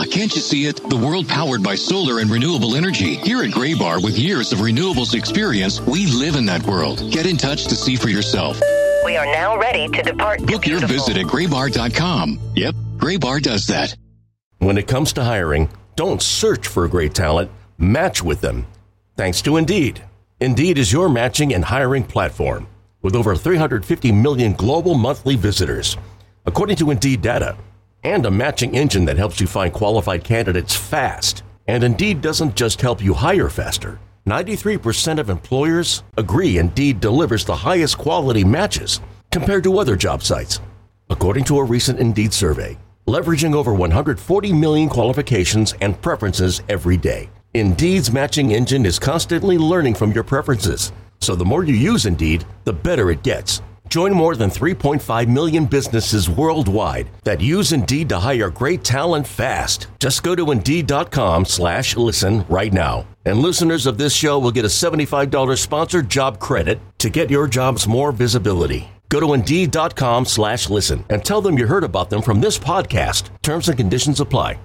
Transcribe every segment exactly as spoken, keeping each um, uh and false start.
can't you see it? The world powered by solar and renewable energy. Here at Graybar, with years of renewables experience, we live in that world. Get in touch to see for yourself. We are now ready to depart. Book your visit at graybar dot com. Yep, Graybar does that. When it comes to hiring, don't search for great talent, match with them. Thanks to Indeed. Indeed is your matching and hiring platform with over three hundred fifty million global monthly visitors, according to Indeed data, and a matching engine that helps you find qualified candidates fast. And Indeed doesn't just help you hire faster. ninety-three percent of employers agree Indeed delivers the highest quality matches compared to other job sites, according to a recent Indeed survey, leveraging over one hundred forty million qualifications and preferences every day. Indeed's matching engine is constantly learning from your preferences, so the more you use Indeed, the better it gets. Join more than three point five million businesses worldwide that use Indeed to hire great talent fast. Just go to Indeed.com slash listen right now. And listeners of this show will get a seventy-five dollars sponsored job credit to get your jobs more visibility. Go to Indeed.com slash listen and tell them you heard about them from this podcast. Terms and conditions apply.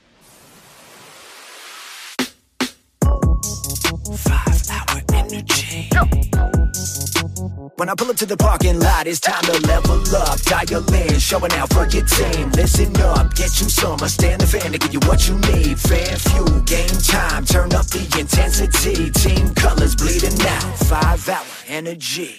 Five hour energy. When I pull up to the parking lot, it's time to level up. Dial in, showing out for your team. Listen up, get you some. I stand the fan to give you what you need. Fan fuel, game time. Turn up the intensity. Team colors bleeding out. Five hour energy.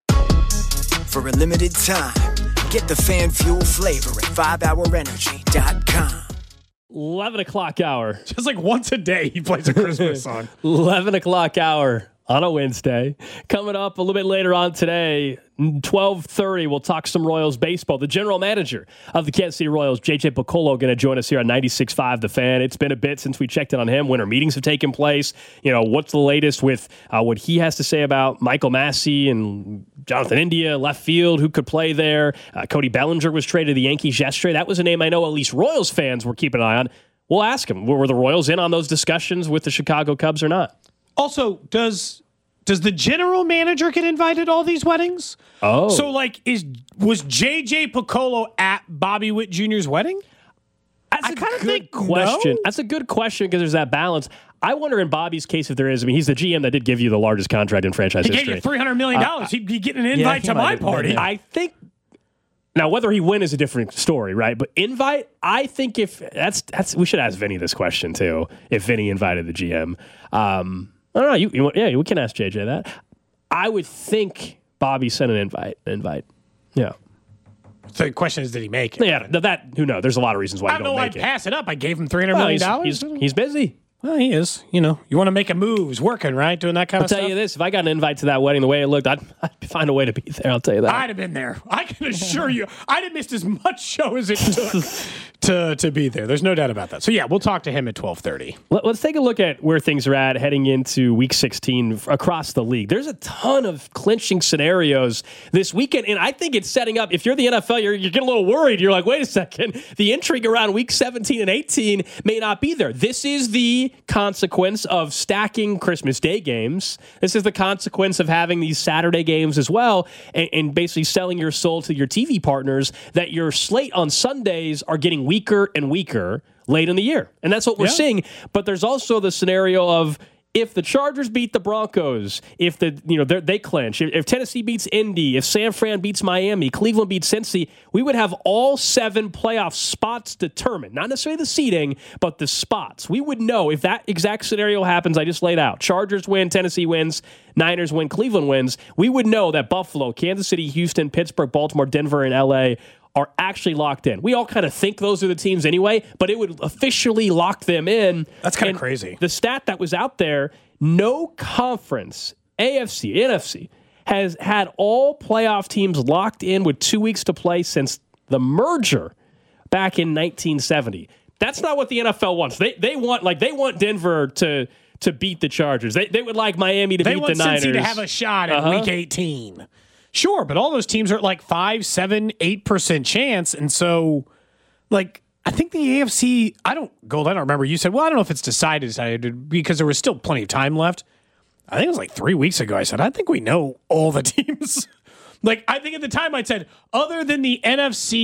For a limited time, get the fan fuel flavor at five hour energy dot com. eleven o'clock hour. Just like once a day, he plays a Christmas song. eleven o'clock hour on a Wednesday. Coming up a little bit later on today, twelve thirty, we'll talk some Royals baseball. The general manager of the Kansas City Royals, J J Picollo, going to join us here on ninety-six point five The Fan. It's been a bit since we checked in on him. Winter meetings have taken place. You know, what's the latest with uh, what he has to say about Michael Massey and Jonathan India, left field, who could play there. Uh, Cody Bellinger was traded to the Yankees yesterday. That was a name I know at least Royals fans were keeping an eye on. We'll ask him, were the Royals in on those discussions with the Chicago Cubs or not? Also, does does the general manager get invited to all these weddings? Oh. So, like, is was J J Picollo at Bobby Witt Junior's wedding? That's I a kinda good think question. no. That's a good question because there's that balance. I wonder in Bobby's case if there is. I mean, he's the G M that did give you the largest contract in franchise He history. gave you three hundred million dollars. Uh, He'd be getting an invite yeah, to my have, party. I think. Now, whether he win is a different story, right? But invite, I think if that's that's we should ask Vinny this question too. If Vinny invited the G M, um, I don't know. You, you yeah, we can ask J J that. I would think Bobby sent an invite. Invite, yeah. So the question is, did he make it? Yeah, that who knows? There's a lot of reasons why I you don't don't know. make I'd it. pass it up. I gave him three hundred Well, million he's, dollars. he's, he's busy. Well, he is. You know, you want to make a move. He's working, right? Doing that kind I'll of tell stuff. you this: if I got an invite to that wedding the way it looked, I'd, I'd find a way to be there. I'll tell you that. I'd have been there. I can assure you, I'd have missed as much show as it took to to be there. There's no doubt about that. So yeah, we'll talk to him at twelve thirty. Let, let's take a look at where things are at heading into Week sixteen across the league. There's a ton of clinching scenarios this weekend, and I think it's setting up. If you're the N F L, you're, you're getting a little worried. You're like, wait a second, the intrigue around Week seventeen and eighteen may not be there. This is the consequence of stacking Christmas Day games. This is the consequence of having these Saturday games as well, and, and basically selling your soul to your T V partners that your slate on Sundays are getting weaker and weaker late in the year. And that's what we're Yeah. seeing. But there's also the scenario of if the Chargers beat the Broncos, if the you know they clinch, if, if Tennessee beats Indy, if San Fran beats Miami, Cleveland beats Cincy, we would have all seven playoff spots determined. Not necessarily the seeding, but the spots. We would know if that exact scenario happens I just laid out. Chargers win, Tennessee wins, Niners win, Cleveland wins. We would know that Buffalo, Kansas City, Houston, Pittsburgh, Baltimore, Denver, and L A are actually locked in. We all kind of think those are the teams anyway, but it would officially lock them in. That's kind of And crazy. The stat that was out there, no conference, A F C, N F C, has had all playoff teams locked in with two weeks to play since the merger back in nineteen seventy. That's not what the N F L wants. They they want like they want Denver to to beat the Chargers. They they would like Miami to They beat want the Niners. Cincy to have a shot at Uh-huh. Week eighteen. Sure, but all those teams are at like five, seven, eight percent chance, and so, like, I think the A F C. I don't, Gold. I don't remember. You said, well, I don't know if it's decided, decided because there was still plenty of time left. I think it was like three weeks ago. I said, I think we know all the teams. Like, I think at the time I said, other than the N F C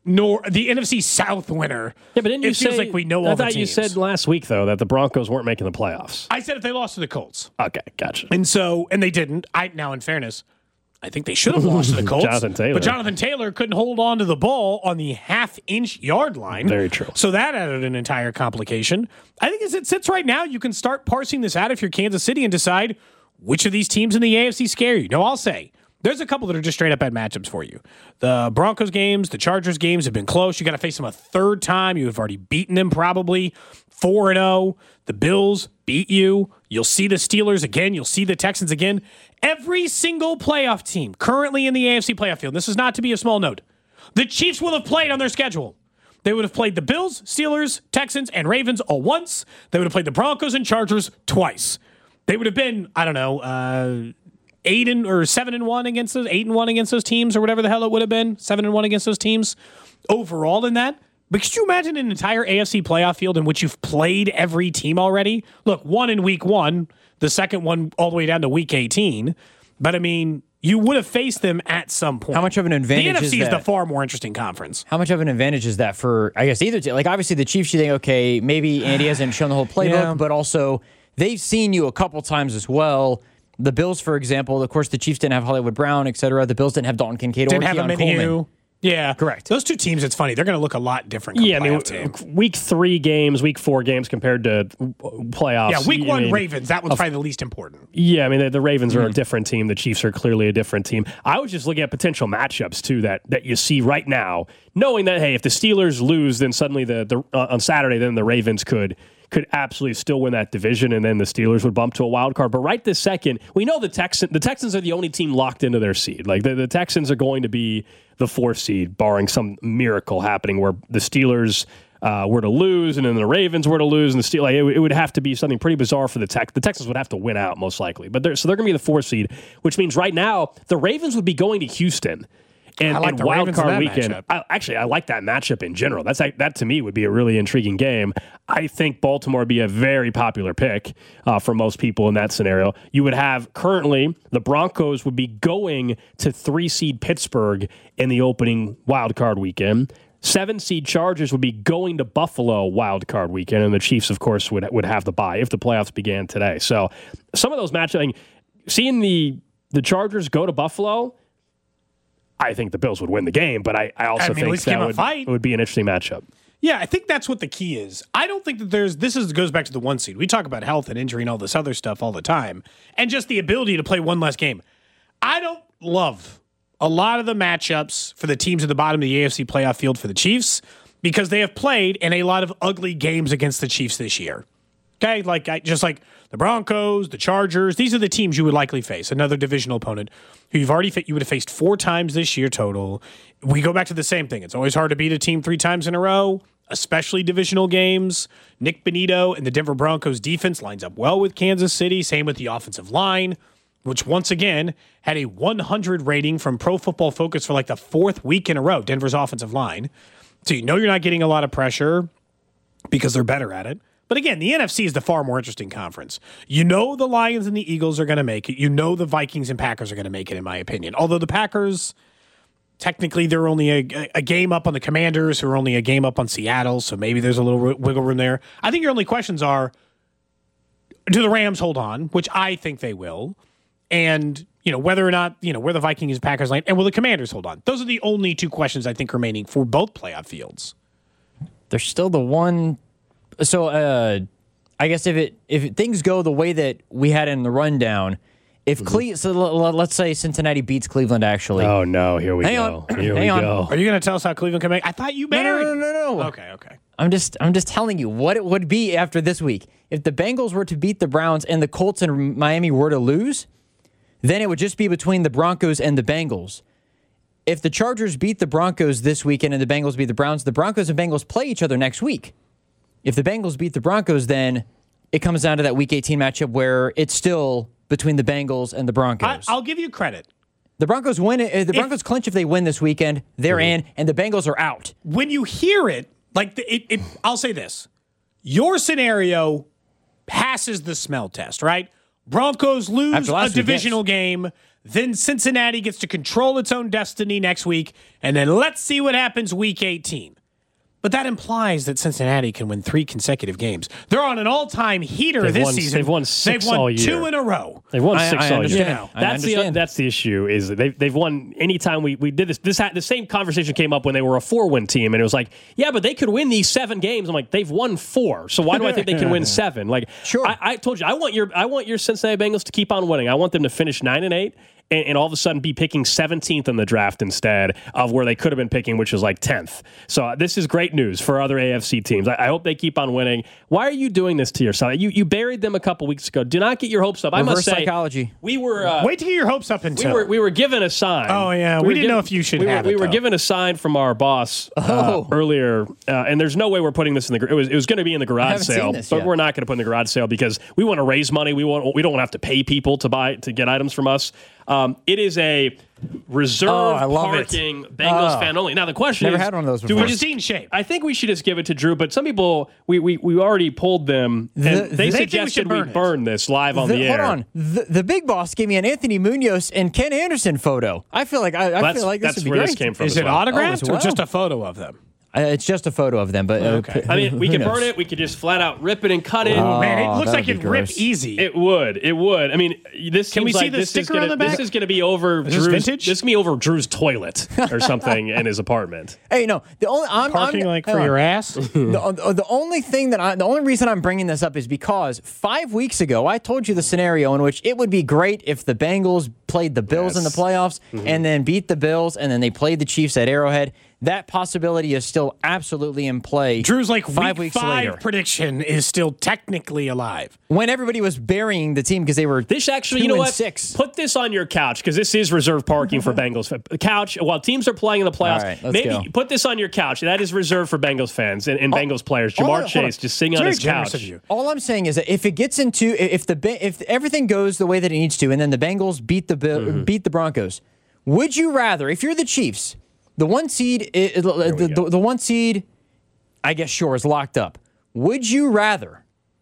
nor the N F C South winner. Yeah, but didn't you it feels say, like we know I all the thought teams. you said last week, though, that the Broncos weren't making the playoffs. I said if they lost to the Colts. Okay, gotcha. And so, and they didn't. I Now, in fairness, I think they should have lost to the Colts. Jonathan Taylor. But Jonathan Taylor couldn't hold on to the ball on the half-inch yard line. Very true. So that added an entire complication. I think as it sits right now, you can start parsing this out if you're Kansas City and decide which of these teams in the A F C scare you. No, I'll say there's a couple that are just straight up bad matchups for you. The Broncos games, the Chargers games have been close. You got to face them a third time. You have already beaten them probably four and oh. The Bills beat you. You'll see the Steelers again. You'll see the Texans again. Every single playoff team currently in the A F C playoff field, this is not to be a small note, the Chiefs will have played on their schedule. They would have played the Bills, Steelers, Texans, and Ravens all once. They would have played the Broncos and Chargers twice. They would have been, I don't know, uh, eight and or seven and one against those, eight and one against those teams, or whatever the hell it would have been, seven and one against those teams overall in that. But could you imagine an entire A F C playoff field in which you've played every team already? Look, one in week one, the second one all the way down to week eighteen. But I mean, you would have faced them at some point. How much of an advantage the N F C is is that? the far more interesting conference. How much of an advantage is that for, I guess, either team? Like, obviously, the Chiefs, you think, okay, maybe Andy hasn't shown the whole playbook, Yeah. but also they've seen you a couple times as well. The Bills, for example, of course, the Chiefs didn't have Hollywood Brown, et cetera. The Bills didn't have Dalton Kincaid Didn't or have a Keon menu. Coleman. Yeah, Correct. Those two teams, it's funny. They're going to look a lot different. Yeah, I mean, playoff team. week three games, week four games compared to playoffs. Yeah, week I one mean, Ravens. That one's probably the least important. Yeah, I mean, the, the Ravens Mm-hmm. are a different team. The Chiefs are clearly a different team. I was just looking at potential matchups, too, that, that you see right now, knowing that, hey, if the Steelers lose, then suddenly the, the uh, on Saturday, then the Ravens could could absolutely still win that division, and then the Steelers would bump to a wild card. But right this second, we know the Texans the Texans are the only team locked into their seed. Like the, the Texans are going to be the fourth seed, barring some miracle happening where the Steelers uh, were to lose, and then the Ravens were to lose, and the Steelers. Like, it, it would have to be something pretty bizarre for the Tex. The Texans would have to win out most likely. But they're, so they're going to be the fourth seed, which means right now the Ravens would be going to Houston. And, I like and the wild Ravens in card that weekend. matchup. I, actually, I like that matchup in general. That's like, that to me would be a really intriguing game. I think Baltimore would be a very popular pick uh, for most people in that scenario. You would have currently the Broncos would be going to three seed Pittsburgh in the opening wild card weekend. Seven seed Chargers would be going to Buffalo wild card weekend, and the Chiefs, of course, would would have the bye if the playoffs began today. So some of those matchups, I mean, seeing the the Chargers go to Buffalo. I think the Bills would win the game, but I, I also I mean, at think least give that them a would, fight. it would be an interesting matchup. Yeah, I think that's what the key is. I don't think that there's this is goes back to the one seed. We talk about health and injury and all this other stuff all the time, and just the ability to play one less game. I don't love a lot of the matchups for the teams at the bottom of the A F C playoff field for the Chiefs because they have played in a lot of ugly games against the Chiefs this year. Okay, like I, just like the Broncos, the Chargers, these are the teams you would likely face. Another divisional opponent who you've already you would have faced four times this year total. We go back to the same thing. It's always hard to beat a team three times in a row, especially divisional games. Nick Bonito and the Denver Broncos defense lines up well with Kansas City. Same with the offensive line, which once again had a one hundred rating from Pro Football Focus for like the fourth week in a row. Denver's offensive line, so you know you're not getting a lot of pressure because they're better at it. But again, the N F C is the far more interesting conference. You know the Lions and the Eagles are going to make it. You know the Vikings and Packers are going to make it, in my opinion. Although the Packers, technically, they're only a, a game up on the Commanders, who are only a game up on Seattle, so maybe there's a little wiggle room there. I think your only questions are, do the Rams hold on, which I think they will, and you know whether or not, you know, where the Vikings and Packers land, and will the Commanders hold on? Those are the only two questions I think remaining for both playoff fields. There's still the one. So, uh, I guess if it if things go the way that we had in the rundown, if Mm-hmm. Cle- so l- l- let's say Cincinnati beats Cleveland, actually. Oh no, here we Hang go. on. Here we Hang on. go. Are you going to tell us how Cleveland can make? I thought you No, married. no, no, no, no. Okay, okay. I'm just I'm just telling you what it would be after this week. If the Bengals were to beat the Browns and the Colts and Miami were to lose, then it would just be between the Broncos and the Bengals. If the Chargers beat the Broncos this weekend and the Bengals beat the Browns, the Broncos and Bengals play each other next week. If the Bengals beat the Broncos, then it comes down to that Week eighteen matchup where it's still between the Bengals and the I, Broncos. I'll give you credit. the Broncos win. It, the Broncos clinch if they win this weekend. They're in, and the Bengals are out. When you hear it, like the, it, it, I'll say this: your scenario passes the smell test, right? Broncos lose After a last week, divisional game. Then Cincinnati gets to control its own destiny next week, and then let's see what happens week eighteen. But that implies that Cincinnati can win three consecutive games. They're on an all-time heater They've this won, season. They've won six They've won all year. two in a row. They've won I- six I all understand. year. You know, I that's the understand. that's the issue. Is that they've they've won anytime we we did this. This had, the same conversation came up when they were a four-win team, and it was like, yeah, but they could win these seven games. I'm like, they've won four, so why do I think they can win seven? Like, Sure. I, I told you, I want your I want your Cincinnati Bengals to keep on winning. I want them to finish nine and eight. And, and all of a sudden be picking seventeenth in the draft instead of where they could have been picking, which is like tenth. So uh, this is great news for other A F C teams. I, I hope they keep on winning. Why are you doing this to yourself? You you buried them a couple weeks ago. Do not get your hopes up. I must Reverse say, psychology. we were uh, Wait to get your hopes up we until. were we were given a sign. Oh, yeah. We were didn't know if you should we have were, it, We were though. given a sign from our boss uh, Oh. earlier, uh, and there's no way we're putting this in the. gar- It was it was going to be in the garage haven't seen sale, this but yet. we're not going to put in the garage sale because we want to raise money. We want we don't want to have to pay people to buy to get items from us. Um, it is a reserve Oh, I love it. parking Bengals Oh. fan only. Now the question Never is, had one of those do before. we just Pristine shape. I think we should just give it to Drew, but some people we we, we already pulled them, and The- they they think we suggested should we burn it. burn this live on the, The- air. hold on. The, the big boss gave me an Anthony Munoz and Ken Anderson photo. I feel like I, I That's, feel like this that's would be where great. this came from. Is as it well. autographed Oh, as or just well. a photo of them? Uh, it's just a photo of them, but uh, Okay. who- I mean, we who could knows? burn it. We could just flat out rip it and cut it. Oh, man, it looks that like would be it'd rip gross. easy. It would. It would. I mean, this Can we seems see like the this is sticker gonna, on the back? This is going to be over Is this Drew's. vintage? This is going to be over Drew's toilet or something in his apartment. Hey, no, the only I'm Parking I'm, like hang for on. your ass? The, the only thing that I, the only reason I'm bringing this up is because five weeks ago I told you the scenario in which it would be great if the Bengals played the Bills in the Yes. playoffs Mm-hmm. and then beat the Bills and then they played the Chiefs at Arrowhead. That possibility is still absolutely in play. Drew's like five week weeks five later, prediction is still technically alive. when everybody was burying the team because they were This actually, two you know and what? Six. Put this on your couch because this is reserve parking for Bengals. The couch, while teams are playing in the playoffs, All right, let's maybe go. put this on your couch. That is reserved for Bengals fans and, and Bengals players. hold Jamar on, hold on. Chase just sitting It's on very his generous couch. of you. All I'm saying is that if it gets into if the Ba- if everything goes the way that it needs to, and then the Bengals beat the Bill- Mm-hmm. beat the Broncos, would you rather, if you're the Chiefs, the one seed, i- i- the, the, the one seed, I guess sure is locked up. Would you rather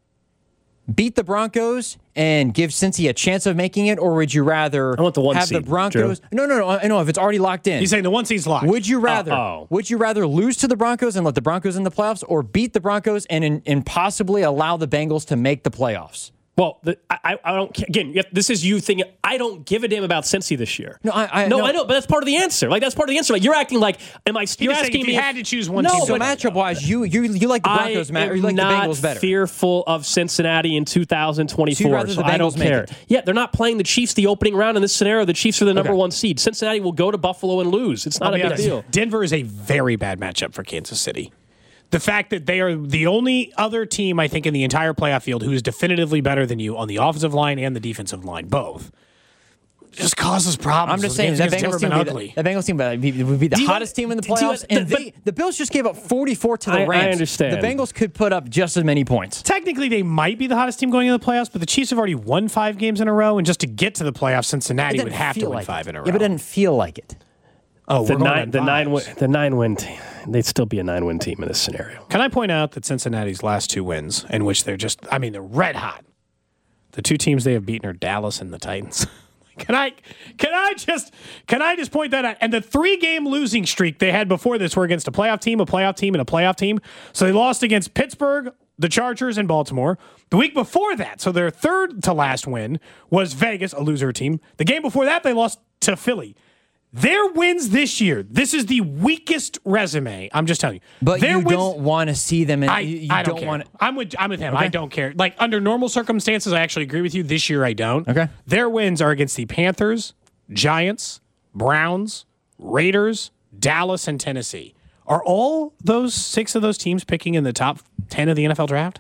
beat the Broncos and give Cincy a chance of making it, or would you rather I want the one have the seed, Broncos? No, no, no. I know if it's already locked in. He's saying the one seed's locked. Would you rather? oh. Would you rather lose to the Broncos and let the Broncos in the playoffs, or beat the Broncos and and, and possibly allow the Bengals to make the playoffs? Well, the, I, I don't. Again, you have- this is you thinking. I don't give a damn about Cincy this year. No, I- I- no, no. I know, but that's part of the answer. Like that's part of the answer. Like you're acting like, am I? You're just saying asking if me you had to choose one no, team to So win. but matchup wise, you you you like the Broncos, I Matt, or you am like the not Bengals better? fearful of Cincinnati in two thousand So twenty-four. you'd rather So the I don't Bengals make care. it? Yeah, they're not playing the Chiefs the opening round in this scenario. The Chiefs are the number Okay. one seed. Cincinnati will go to Buffalo and lose. It's not I'll a be big honest, deal. Denver is a very bad matchup for Kansas City. The fact that they are the only other team, I think, in the entire playoff field who is definitively better than you on the offensive line and the defensive line, both, just causes problems. I'm just Those saying games that against Bengals Denver team have would been be, ugly. the, that Bengals team would be, would be the Do you- hottest team in the do you- playoffs, and but- they, the Bills just gave up forty-four to the I- I Rams. understand. The Bengals could put up just as many points. Technically, they might be the hottest team going into the playoffs, but the Chiefs have already won five games in a row, and just to get to the playoffs, Cincinnati It would doesn't have to feel win like five it. in a row. Yeah, but it doesn't feel like it. oh, The we're going nine, on the nine, vibes. win, the nine win team. They'd still be a nine win team in this scenario. Can I point out that Cincinnati's last two wins, in which they're just, I mean, they're red hot. The two teams they have beaten are Dallas and the Titans. Can I, can I just, can I just point that out? And the three-game losing streak they had before this were against a playoff team, a playoff team, and a playoff team. So they lost against Pittsburgh, the Chargers, and Baltimore. The week before that, so their third to last win was Vegas, a loser team. The game before that, they lost to Philly. Their wins this year, this is the weakest resume. I'm just telling you. But Their you wins- don't want to see them. In, I, you you I don't, don't care. want. I'm with I'm with him. Okay. I don't care. Like under normal circumstances, I actually agree with you. This year, I don't. Okay. Their wins are against the Panthers, Giants, Browns, Raiders, Dallas, and Tennessee. Are all those six of those teams picking in the top ten of the N F L draft?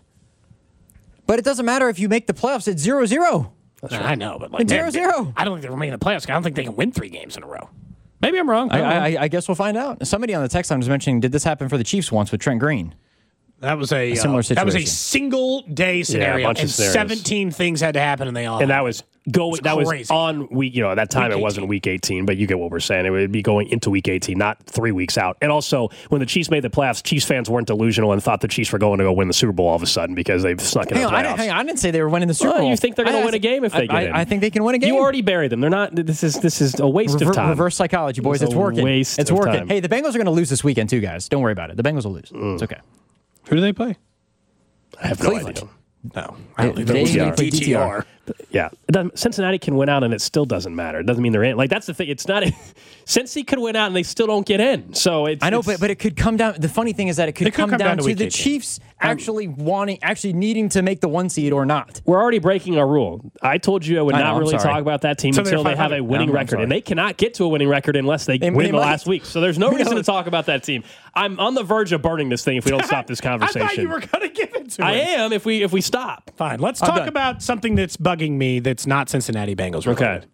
But it doesn't matter if you make the playoffs. It's zero zero. I know, but like It's zero they're- zero. I don't think they're making the playoffs. I don't think they can win three games in a row. Maybe I'm wrong. I I, don't know. I, I guess we'll find out. Somebody on the text line was mentioning, did this happen for the Chiefs once with Trent Green? That was a, similar uh, That was a situation. single day scenario, bunch of and scenarios. seventeen things had to happen, and they all. And that happened. was Going, that was crazy. on week, you know, at that time Week it wasn't eighteen. week eighteen, but you get what we're saying. It would be going into week eighteen, not three weeks out. And also, when the Chiefs made the playoffs, Chiefs fans weren't delusional and thought the Chiefs were going to go win the Super Bowl all of a sudden because they've snuck in Hang the on, I playoffs. didn't, hang on, I didn't say they were winning the Super Well, Bowl. you think they're going I- to I win a think- game if they I, get I, in? I think they can win a game. You already buried them. They're not. This is this is a waste Rever- of time. Reverse psychology, boys. It's It's a working. waste it's of working. time. Hey, the Bengals are going to lose this weekend too, guys. Don't worry about it. The Bengals will lose. Mm. It's okay. Who do they play? I have no Cleveland. idea. No, I don't think They- they'll they lose. play D T R. Yeah, it doesn't- Cincinnati can win out, and it still doesn't matter. It doesn't mean they're in. Like that's the thing. It's not. Cincy could win out, and they still don't get in. So it's. I know, it's, but but it could come down. The funny thing is that it could, It could come, come down, down to to week the eighteen. Chiefs actually wanting, actually needing to make the one seed or not. we're already breaking our rule. I told you I would I know, not I'm really sorry. talk about that team So they're until they have five hundred. a winning I'm- I'm record, sorry. and they cannot get to a winning record unless they, They- win they the might. last week. So there's no Who reason to knows? talk about that team. I'm on the verge of burning this thing if we don't stop this conversation. I thought you were going to give it to I him. am if we if we stop. Fine. Let's I'm talk done. about something that's bugging me that's not Cincinnati Bengals related. Okay.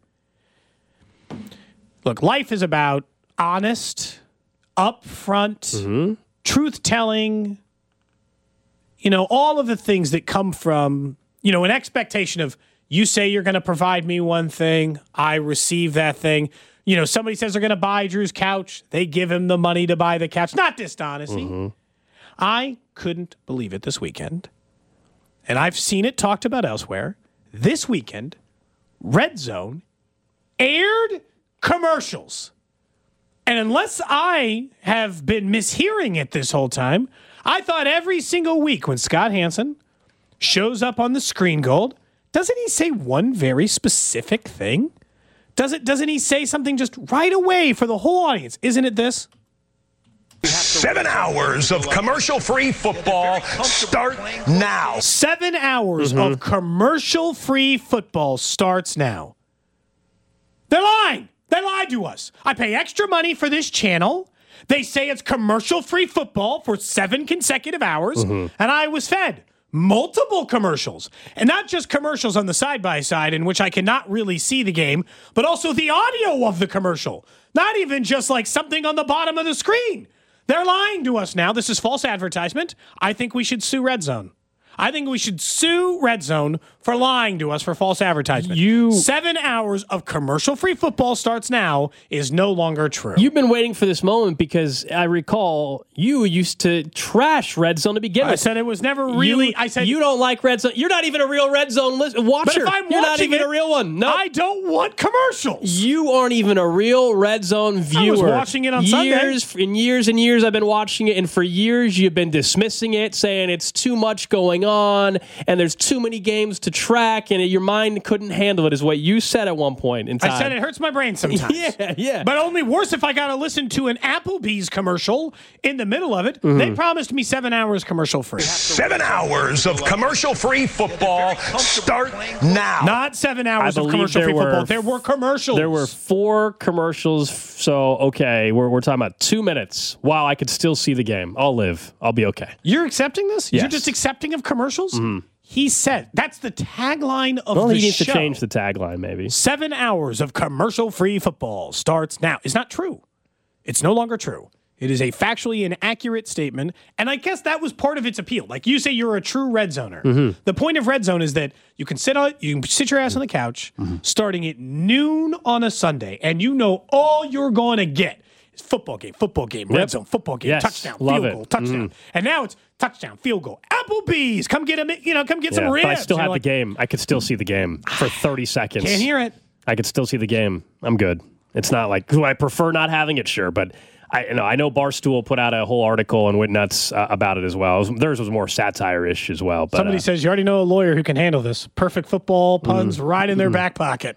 Look, life is about honest, upfront, Mm-hmm. truth telling, you know, all of the things that come from, you know, an expectation of you say you're going to provide me one thing, I receive that thing. You know, somebody says they're going to buy Drew's couch, they give him the money to buy the couch. Not dishonesty. Mm-hmm. I couldn't believe it this weekend, and I've seen it talked about elsewhere. This weekend, Red Zone aired commercials. And unless I have been mishearing it this whole time, I thought every single week when Scott Hansen shows up on the screen gold, doesn't he say one very specific thing? Does it, doesn't he say something just right away for the whole audience? Isn't it this? Seven hours of commercial-free football start now. Seven hours of commercial-free football starts now. They're lying. They lied to us. I pay extra money for this channel. They say it's commercial-free football for seven consecutive hours, and I was fed multiple commercials. And not just commercials on the side-by-side in which I cannot really see the game, but also the audio of the commercial. Not even just like something on the bottom of the screen. They're lying to us now. This is false advertisement. I think we should sue Red Zone. I think we should sue Red Zone for lying to us for false advertisement. You- Seven hours of commercial-free football starts now is no longer true. You've been waiting for this moment because I recall you used to trash Red Zone to begin I with. said it was never really. You, I said you don't like Red Zone. You're not even a real Red Zone list- watcher. But if I'm You're not watching even it, a real one. No, I don't want commercials. you aren't even a real Red Zone viewer. watching it on years, Sunday. In years and years, I've been watching it, and for years you've been dismissing it, saying it's too much going on, and there's too many games to track, and your mind couldn't handle it. Is what you said at one point in time. I said it hurts my brain sometimes. Yeah, yeah. But only worse if I got to listen to an Applebee's commercial in the middle of it. Mm-hmm. They promised me seven hours commercial free. Seven hours of commercial-free football start now. Not seven hours I of believe commercial free there football. were- There were commercials. There were four commercials, so okay, we're, we're talking about two minutes. Wow, I could still see the game. I'll live. I'll be okay. You're accepting this? You're Yes. just accepting of commercials? He said that's the tagline of Well, the he needs show. to change the tagline, maybe. Seven hours of commercial-free football starts now. It's not true. It's no longer true. It is a factually inaccurate statement, and I guess that was part of its appeal. Like you say, you're a true Red Zoner. Mm-hmm. The point of Red Zone is that you can sit on, you can sit your ass on the couch, starting at noon on a Sunday, and you know all you're going to get is football game, football game, Red Yep. Zone, football game, Yes, touchdown, love field it. goal, touchdown, and now it's touchdown, field goal, Applebee's. Come get a, you know, come get some Yeah, ribs. but I still You're have like, the game. I could still see the game for thirty seconds. Can't hear it. I could still see the game. I'm good. It's not like, do I prefer not having it? Sure, but I you know I know Barstool put out a whole article and went nuts uh, about it as well. It was, theirs was more satire-ish as well. But, Somebody uh, says you already know a lawyer who can handle this. Perfect football puns Mm-hmm. right in their back pocket.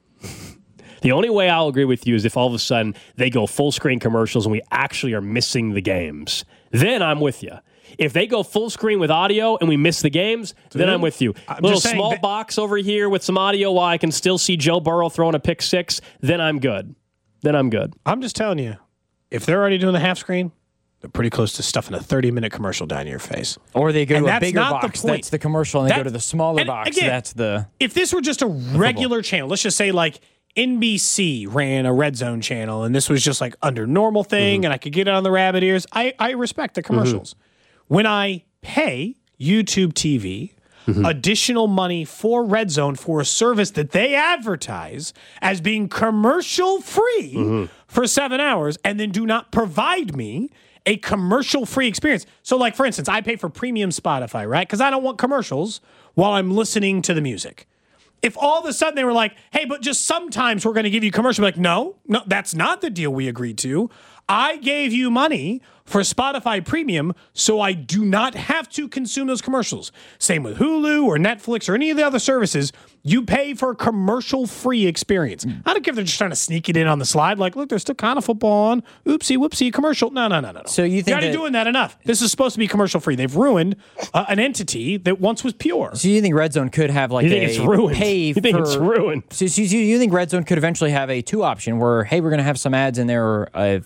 the only way I'll agree with you is if all of a sudden they go full screen commercials and we actually are missing the games. Then I'm with you. If they go full screen with audio and we miss the games, then I'm with you. I'm Little just saying small that- box over here with some audio while I can still see Joe Burrow throwing a pick six, then I'm good. Then I'm good. I'm just telling you, if they're already doing the half screen, they're pretty close to stuffing a thirty-minute commercial down your face. Or they go And to a that's bigger not the box. point. That's the commercial, and they That- go to the smaller and box. again, that's the. If this were just a regular channel, let's just say like N B C ran a Red Zone channel, and this was just like under normal thing, and I could get it on the rabbit ears, I, I respect the commercials. When I pay YouTube T V, mm-hmm. additional money for Red Zone for a service that they advertise as being commercial free mm-hmm. for seven hours and then do not provide me a commercial free experience. So like, for instance, I pay for premium Spotify, right? Because I don't want commercials while I'm listening to the music. If all of a sudden they were like, hey, but just sometimes we're going to give you commercial, like, no, no, that's not the deal we agreed to. I gave you money for Spotify Premium, so I do not have to consume those commercials. Same with Hulu or Netflix or any of the other services. You pay for a commercial-free experience. Mm. I don't care if they're just trying to sneak it in on the slide. Like, look, there's still kind of football on. Oopsie, whoopsie, commercial. No, no, no, no. So you think You're already that, doing that enough. This is supposed to be commercial-free. They've ruined uh, an entity that once was pure. So you think Red Zone could have like you think a it's ruined. pay You think for, it's ruined. So, so you, you think Red Zone could eventually have a two option where, hey, we're going to have some ads in there or uh,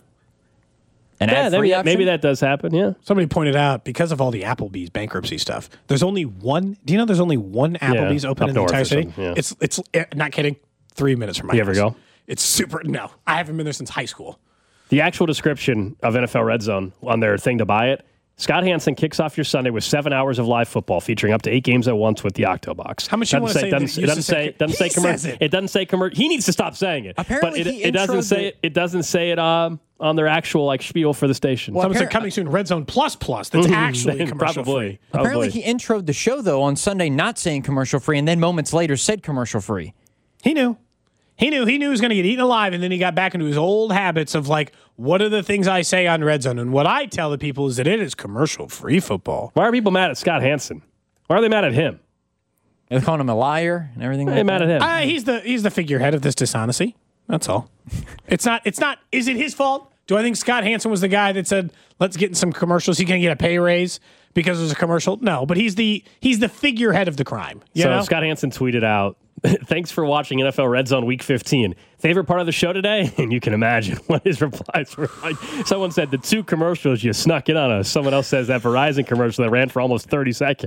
an yeah, ad-free maybe, option? maybe that does happen, yeah. Somebody pointed out, because of all the Applebee's bankruptcy stuff, there's only one. Do you know there's only one Applebee's yeah, open in the entire city? Yeah. It's it's eh, not kidding. Three minutes from my you house. ever go? It's super. No, I haven't been there since high school. The actual description of N F L Red Zone on their thing to buy it, Scott Hansen kicks off your Sunday with seven hours of live football featuring up to eight games at once with the Octobox. How much you want to say? Doesn't, it doesn't say. It doesn't say commercial. It. it doesn't say commercial. He needs to stop saying it. Apparently, but it, he it doesn't say the, it. It doesn't say it um, on their actual like spiel for the station. Well, Someone said coming soon, Red Zone Plus Plus. That's actually commercial probably, free. Probably. Apparently, he introed the show though on Sunday not saying commercial free, and then moments later said commercial free. He knew. He knew he knew he was going to get eaten alive, and then he got back into his old habits of like, what are the things I say on Red Zone? And what I tell the people is that it is commercial-free football. Why are people mad at Scott Hansen? Why are they mad at him? They're calling him a liar and everything. They're like mad that. at him. Uh, he's the he's the figurehead of this dishonesty. That's all. It's not. It's not. Is it his fault? Do I think Scott Hansen was the guy that said, "Let's get in some commercials"? He can get a pay raise because there's a commercial. No, but he's the he's the figurehead of the crime. You so know? Scott Hansen tweeted out, "Thanks for watching N F L Red Zone Week fifteen. Favorite part of the show today?" And you can imagine what his replies were like. Someone said the two commercials you snuck in on us. Someone else says that Verizon commercial that ran for almost thirty seconds.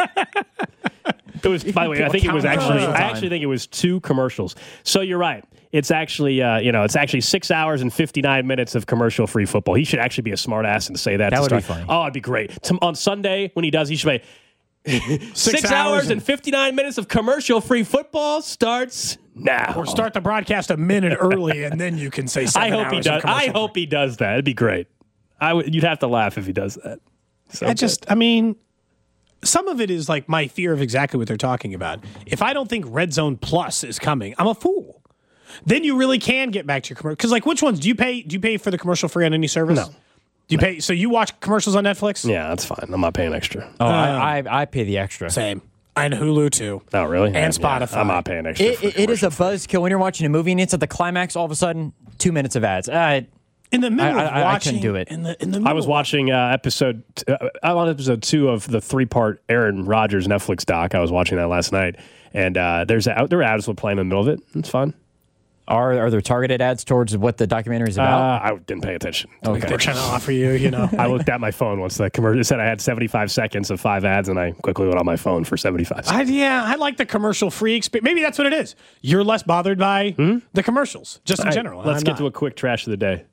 It was, by the way, I think it was actually, I actually think it was two commercials. So you're right. It's actually, uh, you know, it's actually six hours and fifty-nine minutes of commercial-free football. He should actually be a smart ass and say that. That to would start. be funny. Oh, it'd be great. To, on Sunday, when he does, he should be six, six hours and fifty-nine minutes of commercial-free football starts now. Or start the broadcast a minute early, and then you can say seven I hope he hours does. of commercial I hope he does that. It'd be great. I w- you'd have to laugh if he does that. So I good. just, I mean, some of it is like my fear of exactly what they're talking about. If I don't think Red Zone Plus is coming, I'm a fool. Then you really can get back to your commercial. Because, like, which ones do you pay? Do you pay for the commercial free on any service? No. Do you no. pay? So you watch commercials on Netflix? Yeah, that's fine. I'm not paying extra. Oh, I, I I pay the extra. Same. And Hulu too. Oh, really? And Yeah, Spotify. I'm not paying extra. It, for it, it is a commercial-free. buzzkill when you're watching a movie and it's at the climax. All of a sudden, two minutes of ads. Uh, In the middle I- of I- I watching, couldn't do it. In the in the middle I was watching uh, episode. Uh, I'm on episode two of the three-part Aaron Rodgers Netflix doc. I was watching that last night, and uh, there's a, there were ads were playing in the middle of it. It's fun. are are there targeted ads towards what the documentary is Uh, about? I didn't pay attention. Okay. They're trying to offer you, you know. I looked at my phone once the commercial. It said I had seventy-five seconds of five ads, and I quickly went on my phone for seventy-five seconds. I, yeah, I like the commercial free experience. Maybe that's what it is. You're less bothered by Hmm? the commercials, just in All right, general. let's I'm get not. to a quick trash of the day.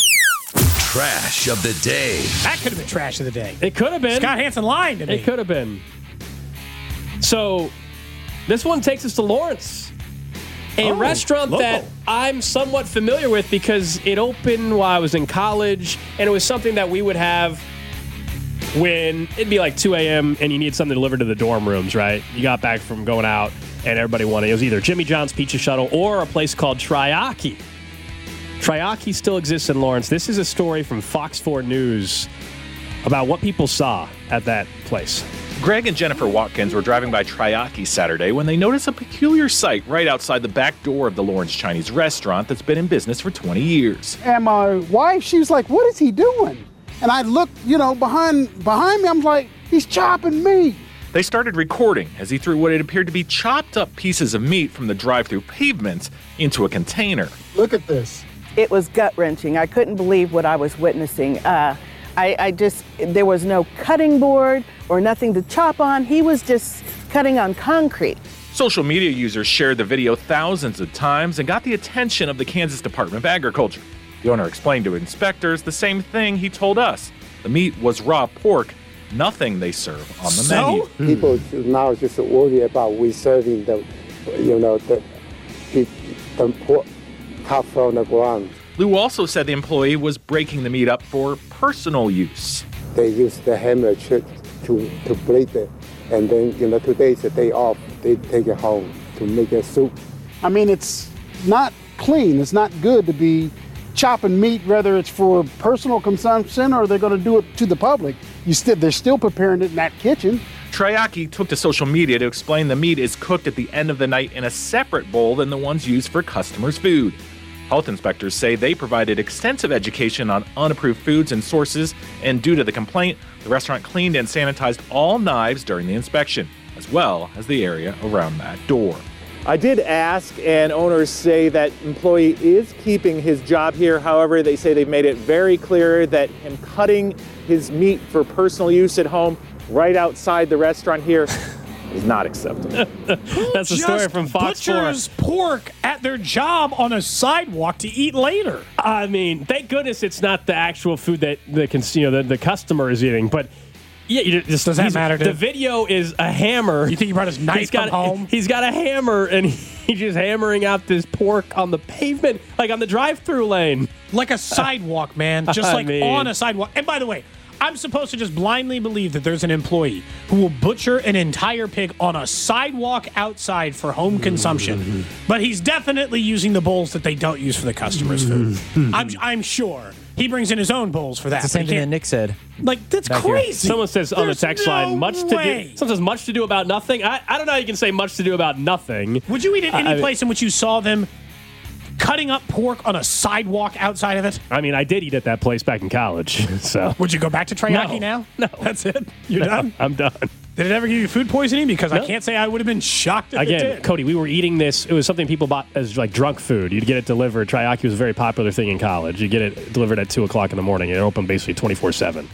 Trash of the day. That could have been trash of the day. It could have been. Scott Hansen lying to me. It could have been. So, this one takes us to Lawrence, a Oh, restaurant local. that I'm somewhat familiar with because it opened while I was in college, and it was something that we would have when it'd be like two a.m. and you need something delivered to the dorm rooms, right? You got back from going out, and everybody wanted, it was either Jimmy John's Pizza Shuttle or a place called Triaki. Triaki still exists in Lawrence. This is a story from Fox four News about what people saw at that place. Greg and Jennifer Watkins were driving by Triaki Saturday when they noticed a peculiar sight right outside the back door of the Lawrence Chinese restaurant that's been in business for twenty years. And my wife, she was like, "What is he doing?" And I looked, you know, behind behind me. I'm like, "He's chopping meat." They started recording as he threw what it appeared to be chopped up pieces of meat from the drive-through pavement into a container. Look at this. It was gut-wrenching. I couldn't believe what I was witnessing. Uh, I, I just, there was no cutting board or nothing to chop on. He was just cutting on concrete. Social media users shared the video thousands of times and got the attention of the Kansas Department of Agriculture. The owner explained to inspectors the same thing he told us. The meat was raw pork nothing they serve on the So? menu. People now just worry about we serving the, you know, the, the, the pork cut from the ground. Lou also said the employee was breaking the meat up for personal use. They use the hammer to, to, to blade it. And then, you know, today's the day off. They take it home to make a soup. I mean, it's not clean. It's not good to be chopping meat, whether it's for personal consumption or they're going to do it to the public. You still, they're still preparing it in that kitchen. Triaki took to social media to explain the meat is cooked at the end of the night in a separate bowl than the ones used for customers' food. Health inspectors say they provided extensive education on unapproved foods and sources, and due to the complaint, the restaurant cleaned and sanitized all knives during the inspection, as well as the area around that door. I did ask, and owners say that employee is keeping his job here. However, they say they've made it very clear that him cutting his meat for personal use at home right outside the restaurant here is not acceptable. That's a story from Fox four. Butchers pork at their job on a sidewalk to eat later. I mean, thank goodness it's not the actual food that the cons- you know, the, the customer is eating, but yeah, you just, does that matter? The video is a hammer. You think he brought his knife he's got, from home? He's got a hammer and he's just hammering out this pork on the pavement, like on the drive-through lane, like a sidewalk, man, just I like mean, on a sidewalk. And by the way, I'm supposed to just blindly believe that there's an employee who will butcher an entire pig on a sidewalk outside for home consumption, but he's definitely using the bowls that they don't use for the customer's food. I'm, I'm sure he brings in his own bowls for that. It's the same thing that Nick said. Like, that's Back crazy. here. Someone says on There's the text no line, much to way. do. Someone says much to do about nothing. I, I don't know how you can say much to do about nothing. Would you eat at any I- place in which you saw them cutting up pork on a sidewalk outside of it? I mean, I did eat at that place back in college. So Would you go back to Triaki No. now? No. That's it? You're No, done? I'm done. Did it ever give you food poisoning? Because I No. can't say I would have been shocked if it Again, did. Cody, we were eating this. It was something people bought as like drunk food. You'd get it delivered. Triaki was a very popular thing in college. You get it delivered at two o'clock in the morning. It opened basically twenty-four seven.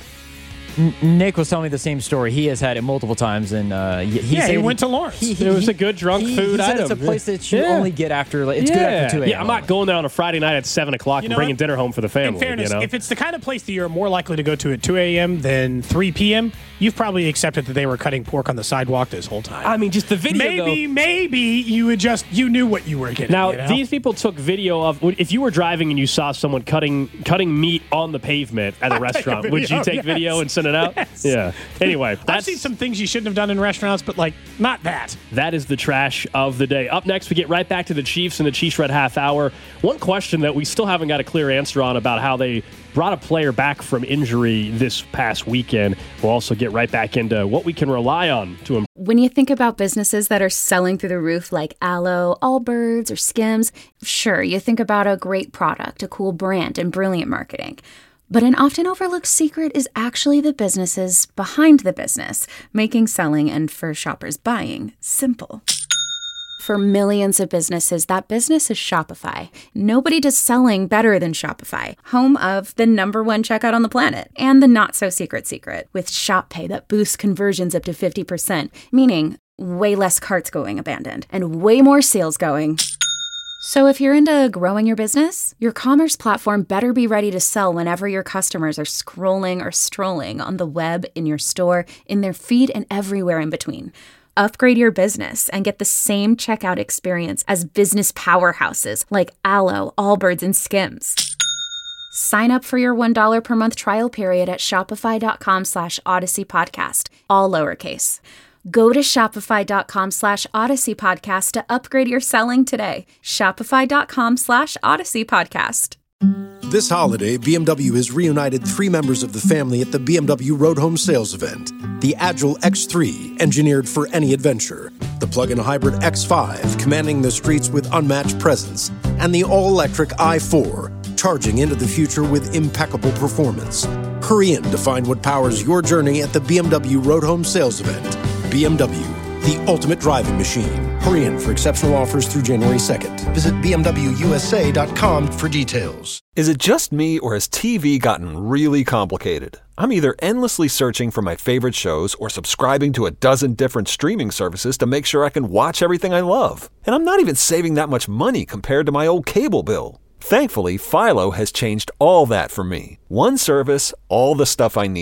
N- Nick was telling me the same story. He has had it multiple times, and uh, he Yeah, said he went to Lawrence. He, he, It was he- a good drunk he, food he said item. It's a place that you Yeah. only get after. Like, it's yeah. good after two a.m. Yeah, I'm not going there on a Friday night at seven o'clock You and know bringing what? dinner home for the family. In fairness, you know? if it's the kind of place that you're more likely to go to at two a.m. than three p.m., you've probably accepted that they were cutting pork on the sidewalk this whole time. I mean, just the video. maybe, though, maybe you would just you knew what you were getting. Now, you know? these people took video of if you were driving and you saw someone cutting cutting meat on the pavement at a I'd take a restaurant, would you video, take yes. video and send it out? Yes. Yeah. Anyway, I've that's seen some things you shouldn't have done in restaurants, but like not that. that is the trash of the day. Up next, we get right back to the Chiefs and the Chiefs Red Half Hour. One question that we still haven't got a clear answer on about how they brought a player back from injury this past weekend. We'll also get right back into what we can rely on to improve. When you think about businesses that are selling through the roof like Aloe, Allbirds, or Skims, sure, you think about a great product, a cool brand, and brilliant marketing. But an often overlooked secret is actually the businesses behind the business, making selling and for shoppers buying simple. For millions of businesses, that business is Shopify. Nobody does selling better than Shopify, home of the number one checkout on the planet and the not-so-secret secret with Shop Pay that boosts conversions up to fifty percent, meaning way less carts going abandoned and way more sales going. So if you're into growing your business, your commerce platform better be ready to sell whenever your customers are scrolling or strolling on the web, in your store, in their feed, and everywhere in between. Upgrade your business and get the same checkout experience as business powerhouses like Aloe, Allbirds, and Skims. Sign up for your one dollar per month trial period at shopify.com slash Odyssey Podcast, all lowercase. Go to shopify.com slash Odyssey Podcast to upgrade your selling today. Shopify.com slash Odyssey Podcast. This holiday, B M W has reunited three members of the family at the B M W Road Home Sales Event. The Agile X three, engineered for any adventure. The plug-in hybrid X five, commanding the streets with unmatched presence. And the all-electric i four, charging into the future with impeccable performance. Hurry in to find what powers your journey at the B M W Road Home Sales Event. B M W, the ultimate driving machine. Hurry in for exceptional offers through January second. Visit b m w u s a dot com for details. Is it just me, or has T V gotten really complicated? I'm either endlessly searching for my favorite shows or subscribing to a dozen different streaming services to make sure I can watch everything I love. And I'm not even saving that much money compared to my old cable bill. Thankfully, Philo has changed all that for me. One service, all the stuff I need.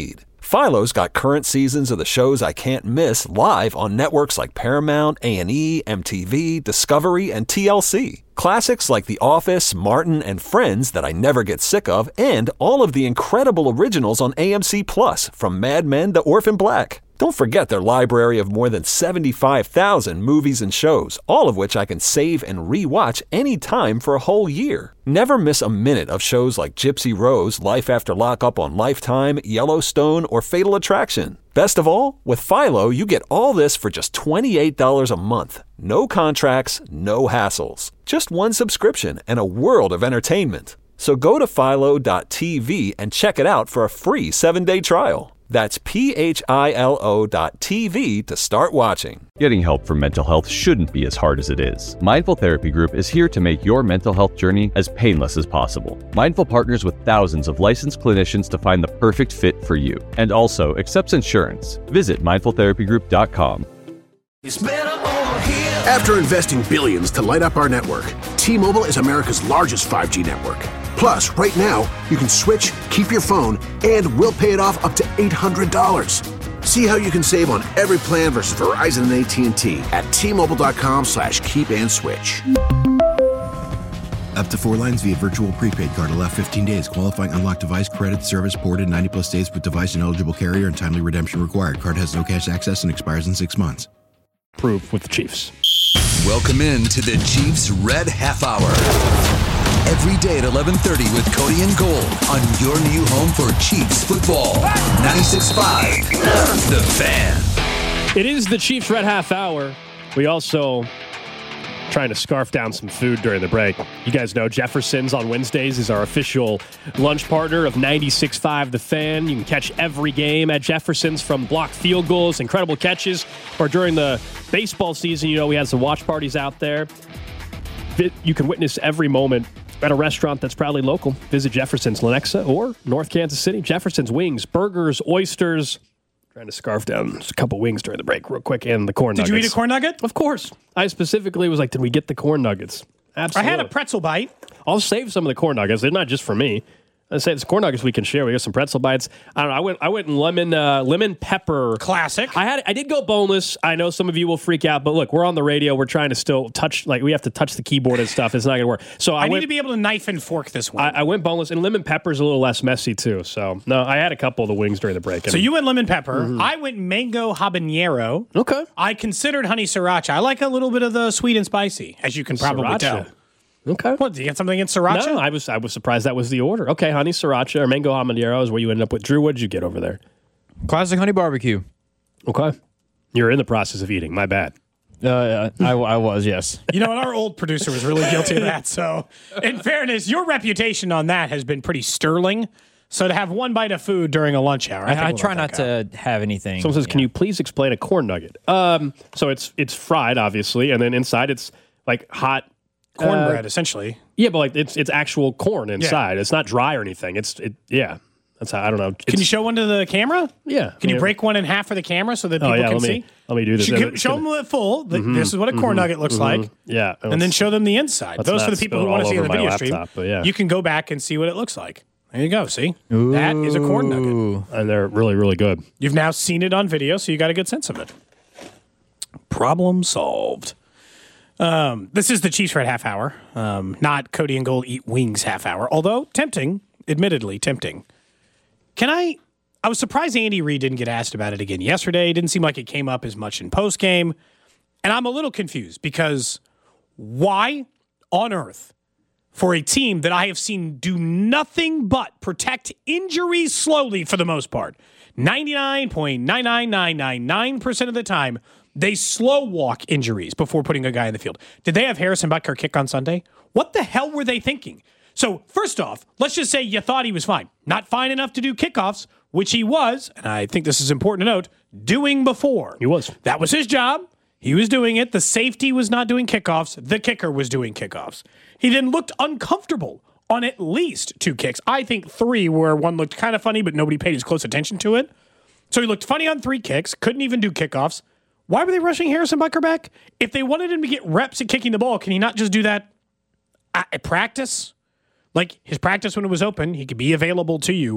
Philo's got current seasons of the shows I can't miss live on networks like Paramount, A and E, M T V, Discovery, and T L C. Classics like The Office, Martin, and Friends that I never get sick of, and all of the incredible originals on A M C Plus, from Mad Men to Orphan Black. Don't forget their library of more than seventy-five thousand movies and shows, all of which I can save and re-watch anytime for a whole year. Never miss a minute of shows like Gypsy Rose, Life After Lockup on Lifetime, Yellowstone, or Fatal Attraction. Best of all, with Philo, you get all this for just twenty-eight dollars a month. No contracts, no hassles. Just one subscription and a world of entertainment. So go to philo dot t v and check it out for a free seven-day trial. That's P H I L O dot T V to start watching. Getting help for mental health shouldn't be as hard as it is. Mindful Therapy Group is here to make your mental health journey as painless as possible. Mindful partners with thousands of licensed clinicians to find the perfect fit for you, and also accepts insurance. Visit mindful therapy group dot com. After investing billions to light up our network, T-Mobile is America's largest five G network. Plus, right now, you can switch, keep your phone, and we'll pay it off up to eight hundred dollars. See how you can save on every plan versus Verizon and A T and T at T-Mobile.com slash keep and switch. Up to four lines via virtual prepaid card. Allow fifteen days. Qualifying unlocked device credit service ported ninety plus days with device and eligible carrier and timely redemption required. Card has no cash access and expires in six months. Proof with the Chiefs. Welcome in to the Chiefs Red Half Hour. Every day at eleven thirty with Cody and Gold on your new home for Chiefs football. ninety-six point five, The Fan. It is the Chiefs Red Half Hour. We also trying to scarf down some food during the break. You guys know Jefferson's on Wednesdays is our official lunch partner of ninety-six point five The Fan. You can catch every game at Jefferson's, from blocked field goals, incredible catches, or during the baseball season, you know, we had some watch parties out there. You can witness every moment at a restaurant that's proudly local. Visit Jefferson's, Lenexa, or North Kansas City. Jefferson's wings, burgers, oysters. Trying to scarf down just a couple wings during the break real quick, and the corn did nuggets. Did you eat a corn nugget? Of course. I specifically was like, did we get the corn nuggets? Absolutely. I had a pretzel bite. I'll save some of the corn nuggets. They're not just for me. I say it's corn nuggets we can share. We got some pretzel bites. I don't know. I went. I went in lemon, uh, lemon pepper. Classic. I had. I did go boneless. I know some of you will freak out, but look, we're on the radio. We're trying to still touch. Like we have to touch the keyboard and stuff. It's not going to work. So I, I need went, to be able to knife and fork this one. I, I went boneless, and lemon pepper is a little less messy too. So no, I had a couple of the wings during the break. So you went lemon pepper. Mm-hmm. I went mango habanero. Okay. I considered honey sriracha. I like a little bit of the sweet and spicy, as you can probably Sriracha. tell. Okay. What, do you get something against sriracha? No, I was I was surprised that was the order. Okay, honey sriracha or mango habanero is where you ended up with. Drew, what did you get over there? Classic honey barbecue. Okay. You're in the process of eating. My bad. Uh, I, I was, yes. You know what? Our old producer was really guilty of that. So, in fairness, your reputation on that has been pretty sterling. So to have one bite of food during a lunch hour, I, I, think I we'll try let not that to have anything. Someone says, yeah. "Can you please explain a corn nugget?" Um, so it's it's fried, obviously, and then inside it's like hot cornbread, uh, essentially. Yeah, but like it's it's actual corn inside. Yeah. It's not dry or anything. It's it yeah. That's how I don't know. It's, Can you show one to the camera? Yeah. Can yeah. you break one in half for the camera so that oh, people yeah, can let me, see? Let me do this. Show, show them it full. Mm-hmm, this is what a corn mm-hmm, nugget looks mm-hmm, like. Yeah. And then show them the inside. Those are the people who want to see in the video laptop, stream. yeah. You can go back and see what it looks like. There you go. See? Ooh. That is a corn nugget. And they're really, really good. You've now seen it on video, so you got a good sense of it. Problem solved. Um, this is the Chiefs Red Half Hour, um, not Cody and Gold Eat Wings Half Hour, although tempting, admittedly tempting. Can I... I was surprised Andy Reid didn't get asked about it again yesterday. It didn't seem like it came up as much in postgame. And I'm a little confused because why on earth, for a team that I have seen do nothing but protect injuries slowly for the most part, ninety-nine point nine nine nine nine nine percent of the time, they slow walk injuries before putting a guy in the field. Did they have Harrison Butker kick on Sunday? What the hell were they thinking? So, first off, let's just say you thought he was fine. Not fine enough to do kickoffs, which he was, and I think this is important to note, doing before. He was. That was his job. He was doing it. The safety was not doing kickoffs. The kicker was doing kickoffs. He then looked uncomfortable on at least two kicks. I think three where one looked kind of funny, but nobody paid as close attention to it. So he looked funny on three kicks, couldn't even do kickoffs. Why were they rushing Harrison Butker back? If they wanted him to get reps at kicking the ball, can he not just do that at practice? Like his practice when it was open, he could be available to you.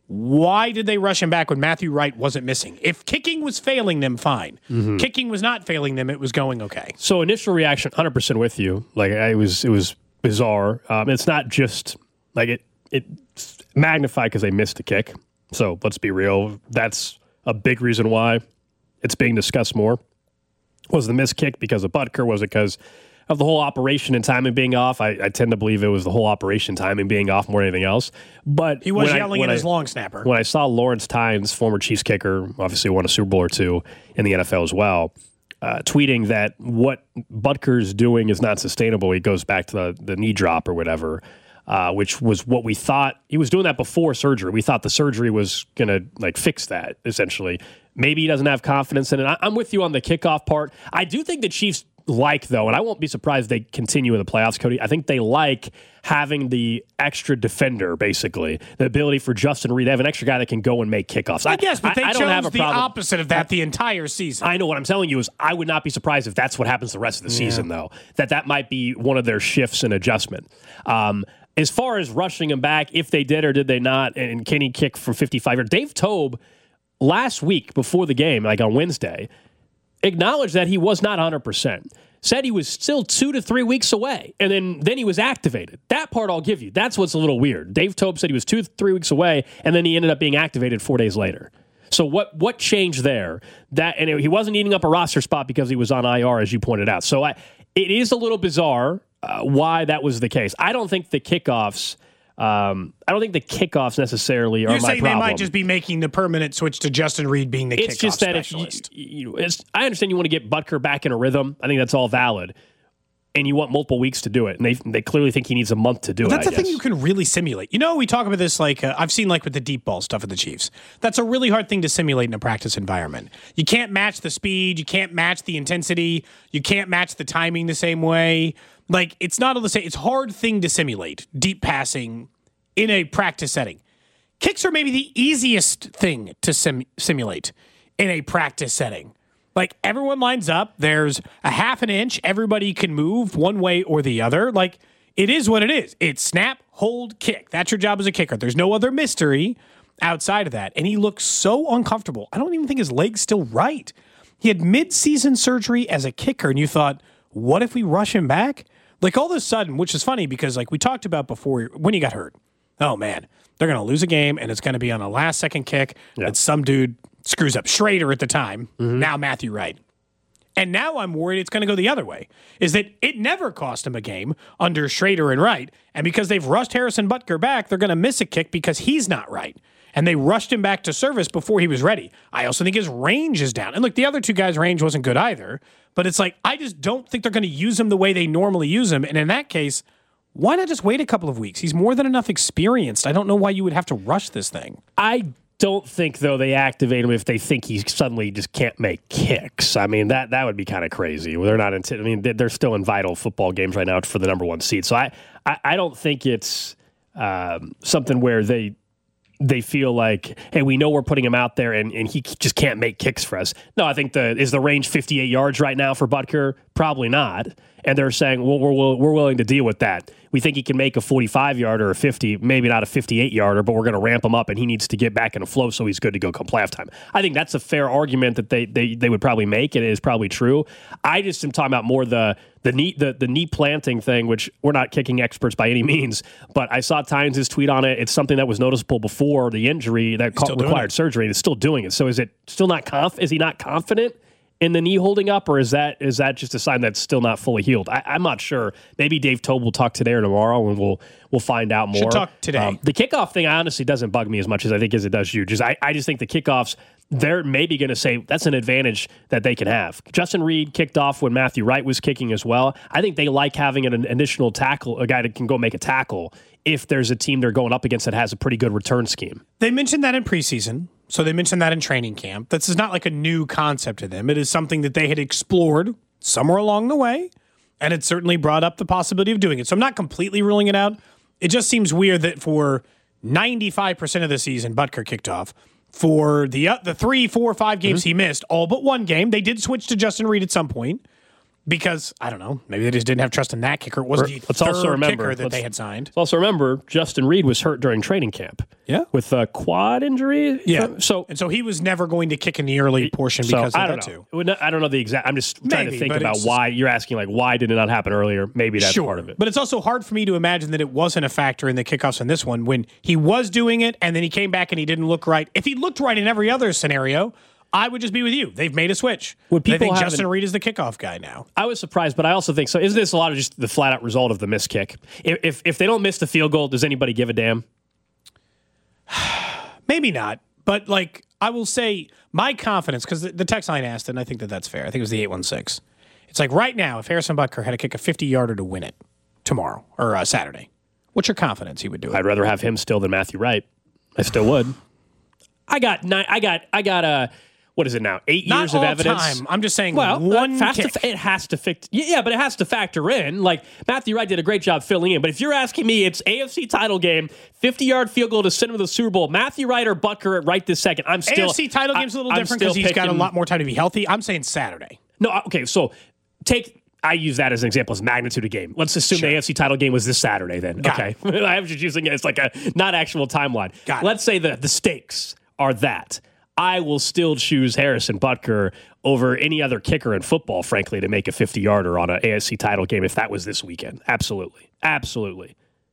Why did they rush him back when Matthew Wright wasn't missing? If kicking was failing them, fine. Mm-hmm. Kicking was not failing them, it was going okay. So initial reaction, one hundred percent with you. Like I was, it was bizarre. Um, it's not just like it. It's magnified because they missed a kick. So let's be real. That's a big reason why it's being discussed more. Was the missed kick because of Butker? Was it because of the whole operation and timing being off? I, I tend to believe it was the whole operation timing being off more than anything else. But he was when yelling I, at I, his long snapper. When I saw Lawrence Tynes, former Chiefs kicker, obviously won a Super Bowl or two in the N F L as well, uh, tweeting that what Butker's doing is not sustainable. He goes back to the, the knee drop or whatever, uh, which was what we thought. He was doing that before surgery. We thought the surgery was going to like fix that, essentially. Maybe he doesn't have confidence in it. I, I'm with you on the kickoff part. I do think the Chiefs like, though, and I won't be surprised if they continue in the playoffs, Cody. I think they like having the extra defender, basically. The ability for Justin Reed to have an extra guy that can go and make kickoffs. I guess, but they I, I chose don't have a the problem. opposite of that the entire season. I know. What I'm telling you is I would not be surprised if that's what happens the rest of the season, yeah. though. That that might be one of their shifts and adjustment. Um, as far as rushing him back, if they did or did they not, and can he kick from fifty-five yards? Dave Tobe, last week before the game, like on Wednesday, acknowledged that he was not one hundred percent. Said he was still two to three weeks away, and then, then he was activated. That part I'll give you. That's what's a little weird. Dave Tobe said he was two to three weeks away, and then he ended up being activated four days later. So what what changed there? That and it, he wasn't eating up a roster spot because he was on I R, as you pointed out. So I, it is a little bizarre uh, why that was the case. I don't think the kickoffs. Um, I don't think the kickoffs necessarily are You're my saying problem. they might just be making the permanent switch to Justin Reed being the it's kickoff just that specialist. If you, you it's, I understand you want to get Butker back in a rhythm. I think that's all valid. And you want multiple weeks to do it. And they they clearly think he needs a month to do but it. That's I the guess. thing you can really simulate. You know, we talk about this like, uh, I've seen like with the deep ball stuff of the Chiefs. That's a really hard thing to simulate in a practice environment. You can't match the speed. You can't match the intensity. You can't match the timing the same way. Like, it's not all the same. It's a hard thing to simulate, deep passing in a practice setting. Kicks are maybe the easiest thing to sim- simulate in a practice setting. Like, everyone lines up. There's a half an inch. Everybody can move one way or the other. Like, it is what it is. It's snap, hold, kick. That's your job as a kicker. There's no other mystery outside of that. And he looks so uncomfortable. I don't even think his leg's still right. He had mid-season surgery as a kicker, and you thought, what if we rush him back? Like, all of a sudden, which is funny because, like, we talked about before when he got hurt. Oh, man, they're going to lose a game, and it's going to be on a last-second kick yeah. that some dude screws up. Schrader at the time, mm-hmm. now Matthew Wright. And now I'm worried it's going to go the other way, is that it never cost him a game under Schrader and Wright, and because they've rushed Harrison Butker back, they're going to miss a kick because he's not right. And they rushed him back to service before he was ready. I also think his range is down. And look, the other two guys' range wasn't good either, but it's like, I just don't think they're going to use him the way they normally use him, and in that case, why not just wait a couple of weeks? He's more than enough experienced. I don't know why you would have to rush this thing. I don't think, though, they activate him if they think he suddenly just can't make kicks. I mean, that that would be kind of crazy. They're not. In, I mean, they're still in vital football games right now for the number one seed. So I, I, I don't think it's um, something where they they feel like, hey, we know we're putting him out there and, and he just can't make kicks for us. No, I think the is the range fifty-eight yards right now for Butker? Probably not. And they're saying, well, we're we're willing to deal with that. We think he can make a forty-five-yarder or a fifty, maybe not a fifty-eight-yarder, but we're going to ramp him up, and he needs to get back in a flow so he's good to go come playoff time. I think that's a fair argument that they they, they would probably make, and it is probably true. I just am talking about more the the knee the, the knee planting thing, which we're not kicking experts by any means, but I saw Tynes' tweet on it. It's something that was noticeable before the injury that co- required surgery, and it's still doing it. So is it still not conf- is he not confident in the knee holding up, or is that is that just a sign that's still not fully healed? I, I'm not sure. Maybe Dave Tobe will talk today or tomorrow, and we'll we'll find out more. Should talk today. Um, the kickoff thing, I honestly doesn't bug me as much as I think as it does you. Just I, I just think the kickoffs, they're maybe going to say that's an advantage that they can have. Justin Reed kicked off when Matthew Wright was kicking as well. I think they like having an additional tackle, a guy that can go make a tackle if there's a team they're going up against that has a pretty good return scheme. They mentioned that in preseason. So they mentioned that in training camp. This is not like a new concept to them. It is something that they had explored somewhere along the way, and it certainly brought up the possibility of doing it. So I'm not completely ruling it out. It just seems weird that for ninety-five percent of the season, Butker kicked off. For the uh, the three, four, five games mm-hmm. he missed, all but one game, they did switch to Justin Reed at some point. Because, I don't know, maybe they just didn't have trust in that kicker. It was the let's third also remember, kicker that let's, they had signed. Let's also remember, Justin Reed was hurt during training camp. Yeah. With a quad injury. Yeah. So, and so he was never going to kick in the early portion so because I of don't that, know. too. It would not- I don't know the exact. I'm just trying Maybe, to think but about it's- why. You're asking, like, why did it not happen earlier? Maybe that's sure. part of it. But it's also hard for me to imagine that it wasn't a factor in the kickoffs in this one when he was doing it and then he came back and he didn't look right. If he looked right in every other scenario, I would just be with you. They've made a switch. Would They people think have Justin an- Reed is the kickoff guy now. I was surprised, but I also think so. Isn't this a lot of just the flat out result of the missed kick? If if, if they don't miss the field goal, does anybody give a damn? Maybe not. But, like, I will say my confidence, because the, the text line asked, and I think that that's fair. I think it was the eight one six. It's like right now, if Harrison Butker had to kick a fifty-yarder to win it tomorrow or uh, Saturday, what's your confidence he would do it? I'd rather have him still than Matthew Wright. I still would. I got nine. I got. I got a. What is it now? Eight Not years all of evidence. time. I'm just saying well, one uh, has kick. To, it has to fit. Yeah, but it has to factor in. Like Matthew Wright did a great job filling in. But if you're asking me, it's A F C title game, fifty-yard field goal to send him to the Super Bowl. Matthew Wright or Butker right this second. I'm still A F C title game's a little I, different because he's got a lot more time to be healthy. I'm saying Saturday. No, okay. So take. I use that as an example as magnitude of game. Let's assume Sure. the A F C title game was this Saturday then. Got okay. I'm just using it as like a not actual timeline. Got it. Let's say that the stakes are that. I will still choose Harrison Butker over any other kicker in football, frankly, to make a fifty-yarder on an A F C title game if that was this weekend. Absolutely. Absolutely.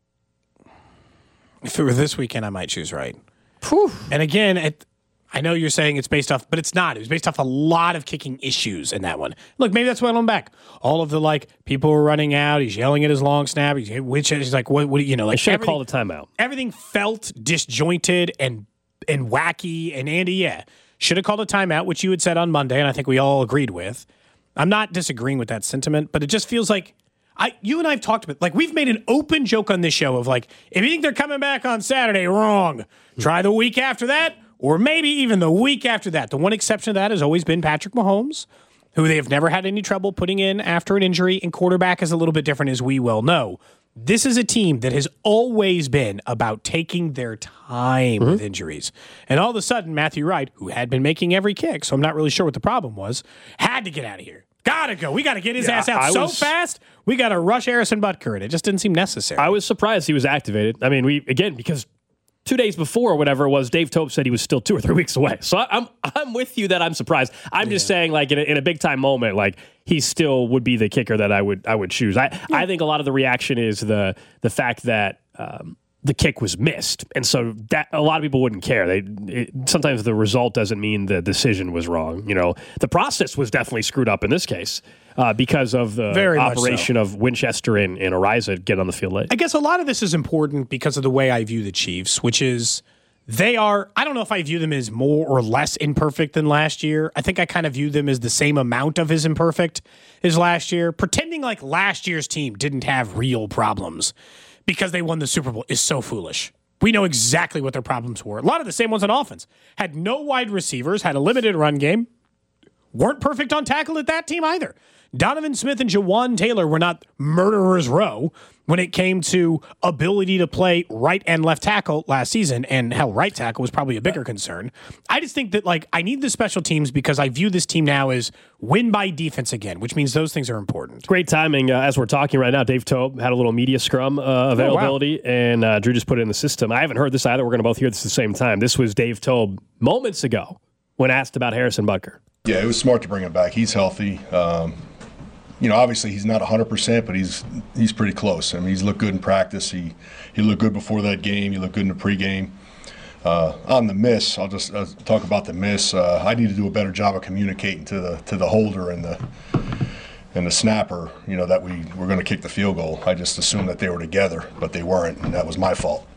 If it were this weekend, I might choose Wright. Whew. And again, it, I know you're saying it's based off, but it's not. It was based off a lot of kicking issues in that one. Look, maybe that's why I'm back. All of the, like, people were running out. He's yelling at his long snap. He's, which he's like, what, what, you know, I like, should have everything- called a timeout. Everything felt disjointed and and wacky. And Andy, yeah, should have called a timeout, which you had said on Monday, and I think we all agreed with. I'm not disagreeing with that sentiment, but it just feels like I, you and I have talked about, like, we've made an open joke on this show of like, if you think they're coming back on Saturday, wrong. Try the week after that, or maybe even the week after that. The one exception to that has always been Patrick Mahomes, who they have never had any trouble putting in after an injury, and quarterback is a little bit different, as we well know. This is a team that has always been about taking their time Mm-hmm. with injuries. And all of a sudden, Matthew Wright, who had been making every kick, so I'm not really sure what the problem was, had to get out of here. Gotta go. We got to get his Yeah, ass out I so was- fast. We got to rush Harrison Butker, and it just didn't seem necessary. I was surprised he was activated. I mean, we again, because two days before or whatever it was, Dave Tope said he was still two or three weeks away. So I, I'm I'm with you that I'm surprised. I'm just saying, like, in a, in a big time moment, like, he still would be the kicker that I would I would choose. I, I think a lot of the reaction is the the fact that um, the kick was missed, and so that a lot of people wouldn't care. They it, sometimes the result doesn't mean the decision was wrong. You know, the process was definitely screwed up in this case uh, because of the Very much operation of Winchester and, and Ariza get on the field late. I guess a lot of this is important because of the way I view the Chiefs, which is they are, I don't know if I view them as more or less imperfect than last year. I think I kind of view them as the same amount of as imperfect as last year. Pretending like last year's team didn't have real problems because they won the Super Bowl is so foolish. We know exactly what their problems were. A lot of the same ones on offense. Had no wide receivers, had a limited run game, weren't perfect on tackle at that team either. Donovan Smith and Jawan Taylor were not murderers row when it came to ability to play right and left tackle last season, and hell, right tackle was probably a bigger concern. I just think that, like, I need the special teams because I view this team now as win by defense again, which means those things are important. Great timing uh, as we're talking right now. Dave Tope had a little media scrum uh, availability, oh, wow. and uh, Drew just put it in the system. I haven't heard this either. We're going to both hear this at the same time. This was Dave Tope moments ago when asked about Harrison Butker. Yeah, it was smart to bring him back. He's healthy. Um, you know, obviously he's not one hundred percent, but he's he's pretty close. I mean, he's looked good in practice. He he looked good before that game. He looked good in the pregame. Uh, on the miss, I'll just uh, talk about the miss. Uh, I need to do a better job of communicating to the to the holder and the and the snapper, you know, that we were going to kick the field goal. I just assumed that they were together, but they weren't, and that was my fault.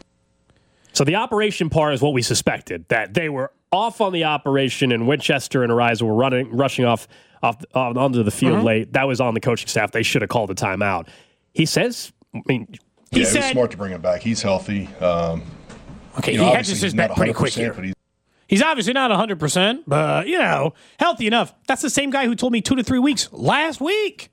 So the operation part is what we suspected, that they were off on the operation and Winchester and Ariza were running, rushing off, off, off onto the field Mm-hmm. late. That was on the coaching staff. They should have called a timeout. He says, I mean, He yeah, said, it was smart to bring him back. He's healthy. Um, okay, you know, he hedges his bet pretty quick here. But he's, he's obviously not one hundred percent, but, you know, healthy enough. That's the same guy who told me two to three weeks last week.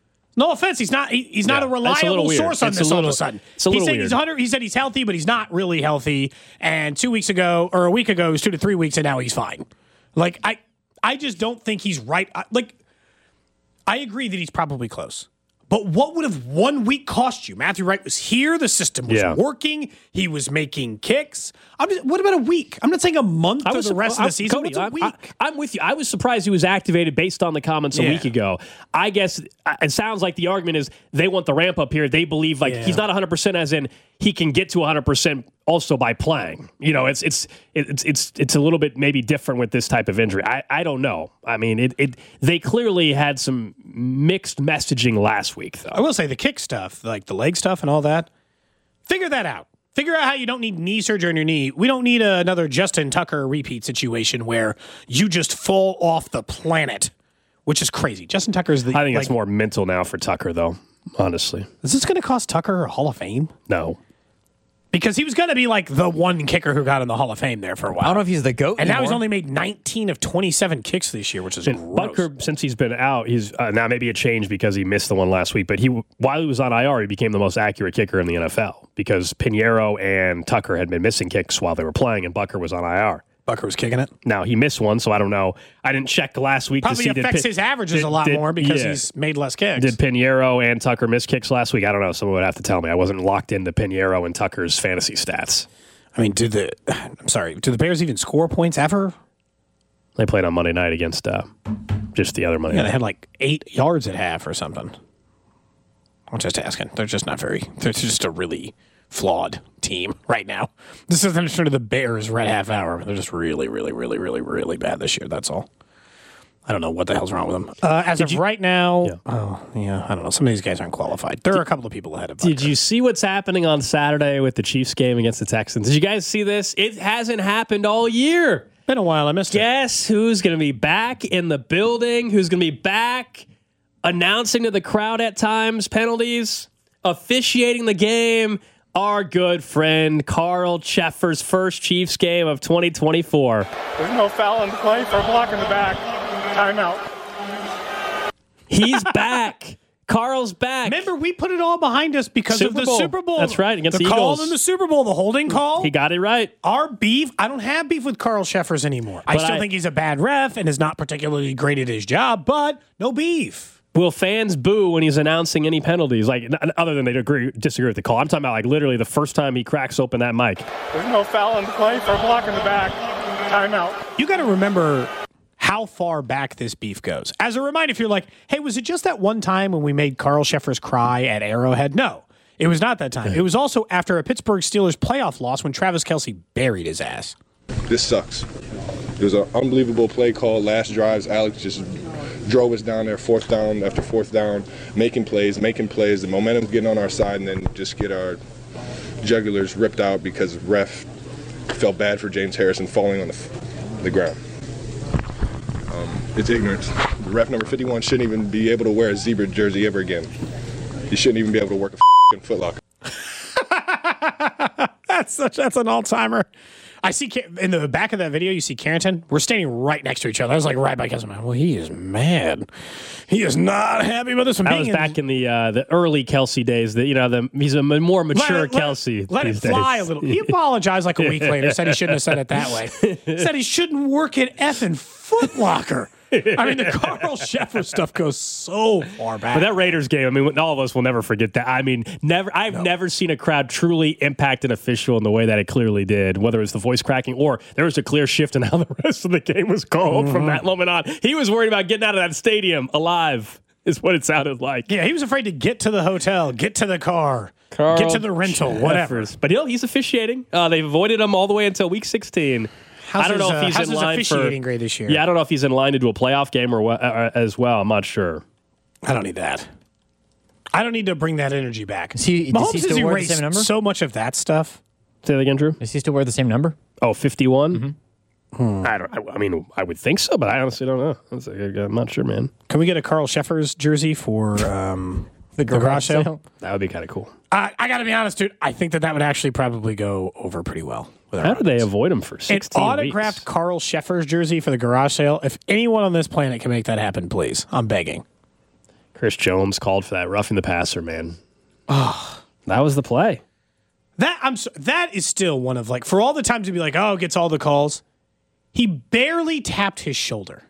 No offense, he's not. He, he's not Yeah, a reliable a source on it's this. a all little, of a sudden, it's a he little said weird. he's one hundred. He said he's healthy, but he's not really healthy. And two weeks ago, or a week ago, it was two to three weeks, and now he's fine. Like I, I just don't think he's right. I, like, I agree that he's probably close. But what would have one week cost you? Matthew Wright was here. The system was Yeah. working. He was making kicks. I'm just, what about a week? I'm not saying a month I or was the rest surpri- of the I- season. Cody, What's a I'm, week? I, I'm with you. I was surprised he was activated based on the comments a Yeah. week ago. I guess uh, it sounds like the argument is they want the ramp up here. They believe like Yeah. he's not one hundred percent as in he can get to one hundred percent also by playing. You know, it's it's it's it's it's a little bit maybe different with this type of injury. I, I don't know. I mean, it, it they clearly had some mixed messaging last week though. I will say the kick stuff, like the leg stuff and all that, figure that out. Figure out how you don't need knee surgery on your knee. We don't need a, another Justin Tucker repeat situation where you just fall off the planet, which is crazy. Justin Tucker's the. I think like, it's more mental now for Tucker though, honestly. Is this going to cost Tucker a Hall of Fame? No. Because he was going to be like the one kicker who got in the Hall of Fame there for a while. I don't know if he's the GOAT And now he's anymore. only made nineteen of twenty-seven kicks this year, which is And gross. Butker, since he's been out, he's uh, now maybe it changed because he missed the one last week. But he, while he was on I R, he became the most accurate kicker in the N F L because Pinheiro and Tucker had been missing kicks while they were playing, and Butker was on I R. Butker was kicking it. Now he missed one, so I don't know. I didn't check last week Probably to see did affects Pin- his averages did- a lot did- more because yeah. he's made less kicks. Did Pinheiro and Tucker miss kicks last week? I don't know. Someone would have to tell me. I wasn't locked into Pinheiro and Tucker's fantasy stats. I mean, did the I'm sorry, did the Bears even score points ever? They played on Monday night against uh, just the other Monday Yeah, night. they had like eight yards at half or something. I'm just asking. They're just not very. They're just a really flawed team right now. This isn't necessarily the Bears red half hour. They're just really, really, really, really, really bad this year. That's all. I don't know what the hell's wrong with them. Uh, as Did of you- right now, Yeah. oh yeah, I don't know. Some of these guys aren't qualified. There are a couple of people ahead of them. Did you see what's happening on Saturday with the Chiefs game against the Texans? Did you guys see this? It hasn't happened all year. Been a while. I missed it. Guess who's going to be back in the building? Who's going to be back announcing to the crowd at times penalties, officiating the game? Our good friend Carl Cheffers' first Chiefs game of twenty twenty-four. There's no foul in the play for a block in the back. Timeout. He's back. Carl's back. Remember, we put it all behind us because Super of the Bowl. Super Bowl. That's right, against the the call Eagles. in the Super Bowl, the holding call. He got it right. Our beef, I don't have beef with Carl Cheffers anymore. I But still I- think he's a bad ref and is not particularly great at his job, but no beef. Will fans boo when he's announcing any penalties? Like, n- other than they agree, disagree with the call. I'm talking about like literally the first time he cracks open that mic. There's no foul in the play for a block in the back. Timeout. You got to remember how far back this beef goes. As a reminder, if you're like, hey, was it just that one time when we made Carl Cheffers cry at Arrowhead? No, it was not that time. It was also after a Pittsburgh Steelers playoff loss when Travis Kelce buried his ass. This sucks. It was an unbelievable play call. Last drives, Alex just drove us down there, fourth down after fourth down, making plays, making plays. The momentum's getting on our side, and then just get our jugulars ripped out because ref felt bad for James Harrison falling on the, the ground. Um, it's ignorance. The ref number fifty-one shouldn't even be able to wear a zebra jersey ever again. He shouldn't even be able to work a f***ing Foot Locker. That's such, that's an all-timer. I see in the back of that video, you see Carrington. We're standing right next to each other. I was like right by Kelsey. Well, he is mad. He is not happy about this one. That being was in- back in the uh, the early Kelsey days. That you know, the he's a m- more mature Let it- let- Kelsey. Let these it fly days. a little. He apologized like a week later. Said he shouldn't have said it that way. Said he shouldn't work at effing Foot Locker. I mean, the Carl Cheffers stuff goes so far back. But that Raiders game, I mean, all of us will never forget that. I mean, never. I've No. never seen a crowd truly impact an official in the way that it clearly did. Whether it was the voice cracking or there was a clear shift in how the rest of the game was called Mm-hmm. from that moment on. He was worried about getting out of that stadium alive. Is what it sounded like. Yeah, he was afraid to get to the hotel, get to the car, Carl get to the rental, whatever. Cheffers. But he'll, he's officiating. Uh, they've avoided him all the way until week sixteen. How's I don't his, know uh, if he's how's in his line officiating for grade this year? Yeah, I don't know if he's in line to do a playoff game or what, uh, as well. I'm not sure. I don't need that. I don't need to bring that energy back. Is he, Mahomes does he has still wear the erased same number? so much of that stuff. Say that again, Drew. Does he still wear the same number? Oh, fifty-one? Mm-hmm. Hmm. I don't. I, I mean, I would think so, but I honestly don't know. That's, I'm not sure, man. Can we get a Carl Cheffers jersey for um, the, garage sale? That would be kind of cool. I, I got to be honest, dude. I think that that would actually probably go over pretty well. With our How do they audience. avoid him for An sixteen autographed weeks? Carl Cheffers jersey for the garage sale. If anyone on this planet can make that happen, please. I'm begging. Chris Jones called for that roughing the passer, man. Oh, that was the play. That I'm so, that is still one of like for all the times to be like, oh, gets all the calls. He barely tapped his shoulder.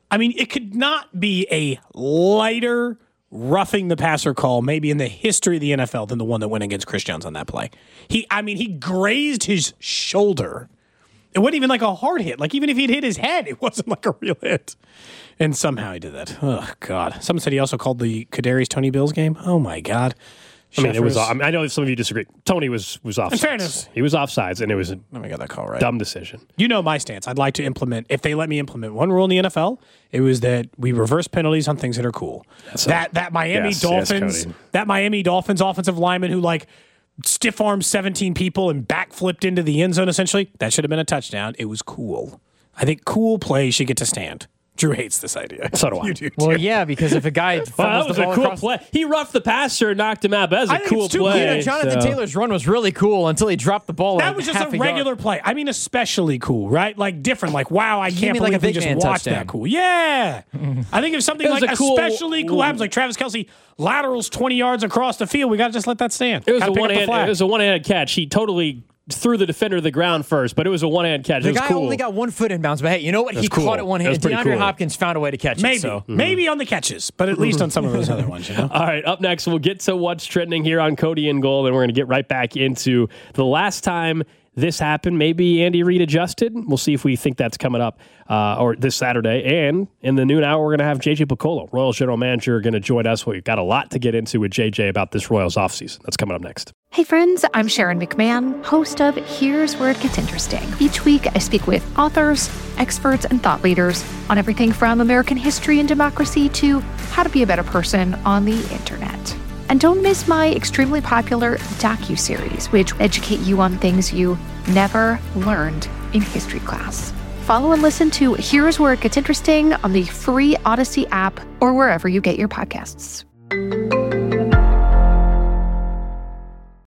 I mean, it could not be a lighter roughing the passer call maybe in the history of the N F L than the one that went against Chris Jones on that play. He, I mean, he grazed his shoulder. It wasn't even like a hard hit. Like, even if he'd hit his head, it wasn't like a real hit. And somehow he did that. Oh, God. Someone said he also called the Kadarius Tony Bills game. Oh, my God. I mean, it was. Sheffers. I, mean, I know some of you disagree. Tony was was offsides. In fairness. He was offsides, and it was a Let me get that call right. dumb decision. You know my stance. I'd like to implement, if they let me implement one rule in the N F L, it was that we reverse penalties on things that are cool. Yes, that that Miami yes, Dolphins, yes, that Miami Dolphins offensive lineman who like stiff armed seventeen people and backflipped into the end zone, essentially, that should have been a touchdown. It was cool. I think cool plays should get to stand. Drew hates this idea. So do I. You do, Well, too. yeah, because if a guy Well, fumbles that was the ball a cool across, play. He roughed the passer and knocked him out. But that was a I think cool it's too play. You know, Jonathan so. Taylor's run was really cool until he dropped the ball. That like was just half a yard. regular play. I mean, especially cool, right? Like different. Like, wow, I You can't mean like believe a we big just man watched touchdown. that cool. Yeah. I think if something It was like a cool- especially cool happens, like Travis Kelce laterals twenty yards across the field, we got to just let that stand. It was Gotta a pick up one the hand. flag. It was a one hand catch. He totally threw the defender to the ground first, but it was a one hand catch. The it was guy cool. only got one foot in bounds, but hey, you know what? That's He cool. caught it one That hand. was pretty DeAndre cool. Hopkins found a way to catch Maybe. it. So. Maybe on the catches, but at least on some of those other ones, you know? All right, up next, we'll get to what's trending here on Cody and Gold, and we're going to get right back into the last time this happened. Maybe Andy Reid adjusted. We'll see if we think that's coming up uh, or this Saturday. And in the noon hour, we're going to have J J Piccolo, Royals general manager, going to join us. We've got a lot to get into with J J about this Royals offseason. That's coming up next. Hey friends, I'm Sharon McMahon, host of Here's Where It Gets Interesting. Each week, I speak with authors, experts, and thought leaders on everything from American history and democracy to how to be a better person on the internet. And don't miss my extremely popular docuseries, which educate you on things you never learned in history class. Follow and listen to Here's Where It Gets Interesting on the free Odyssey app or wherever you get your podcasts.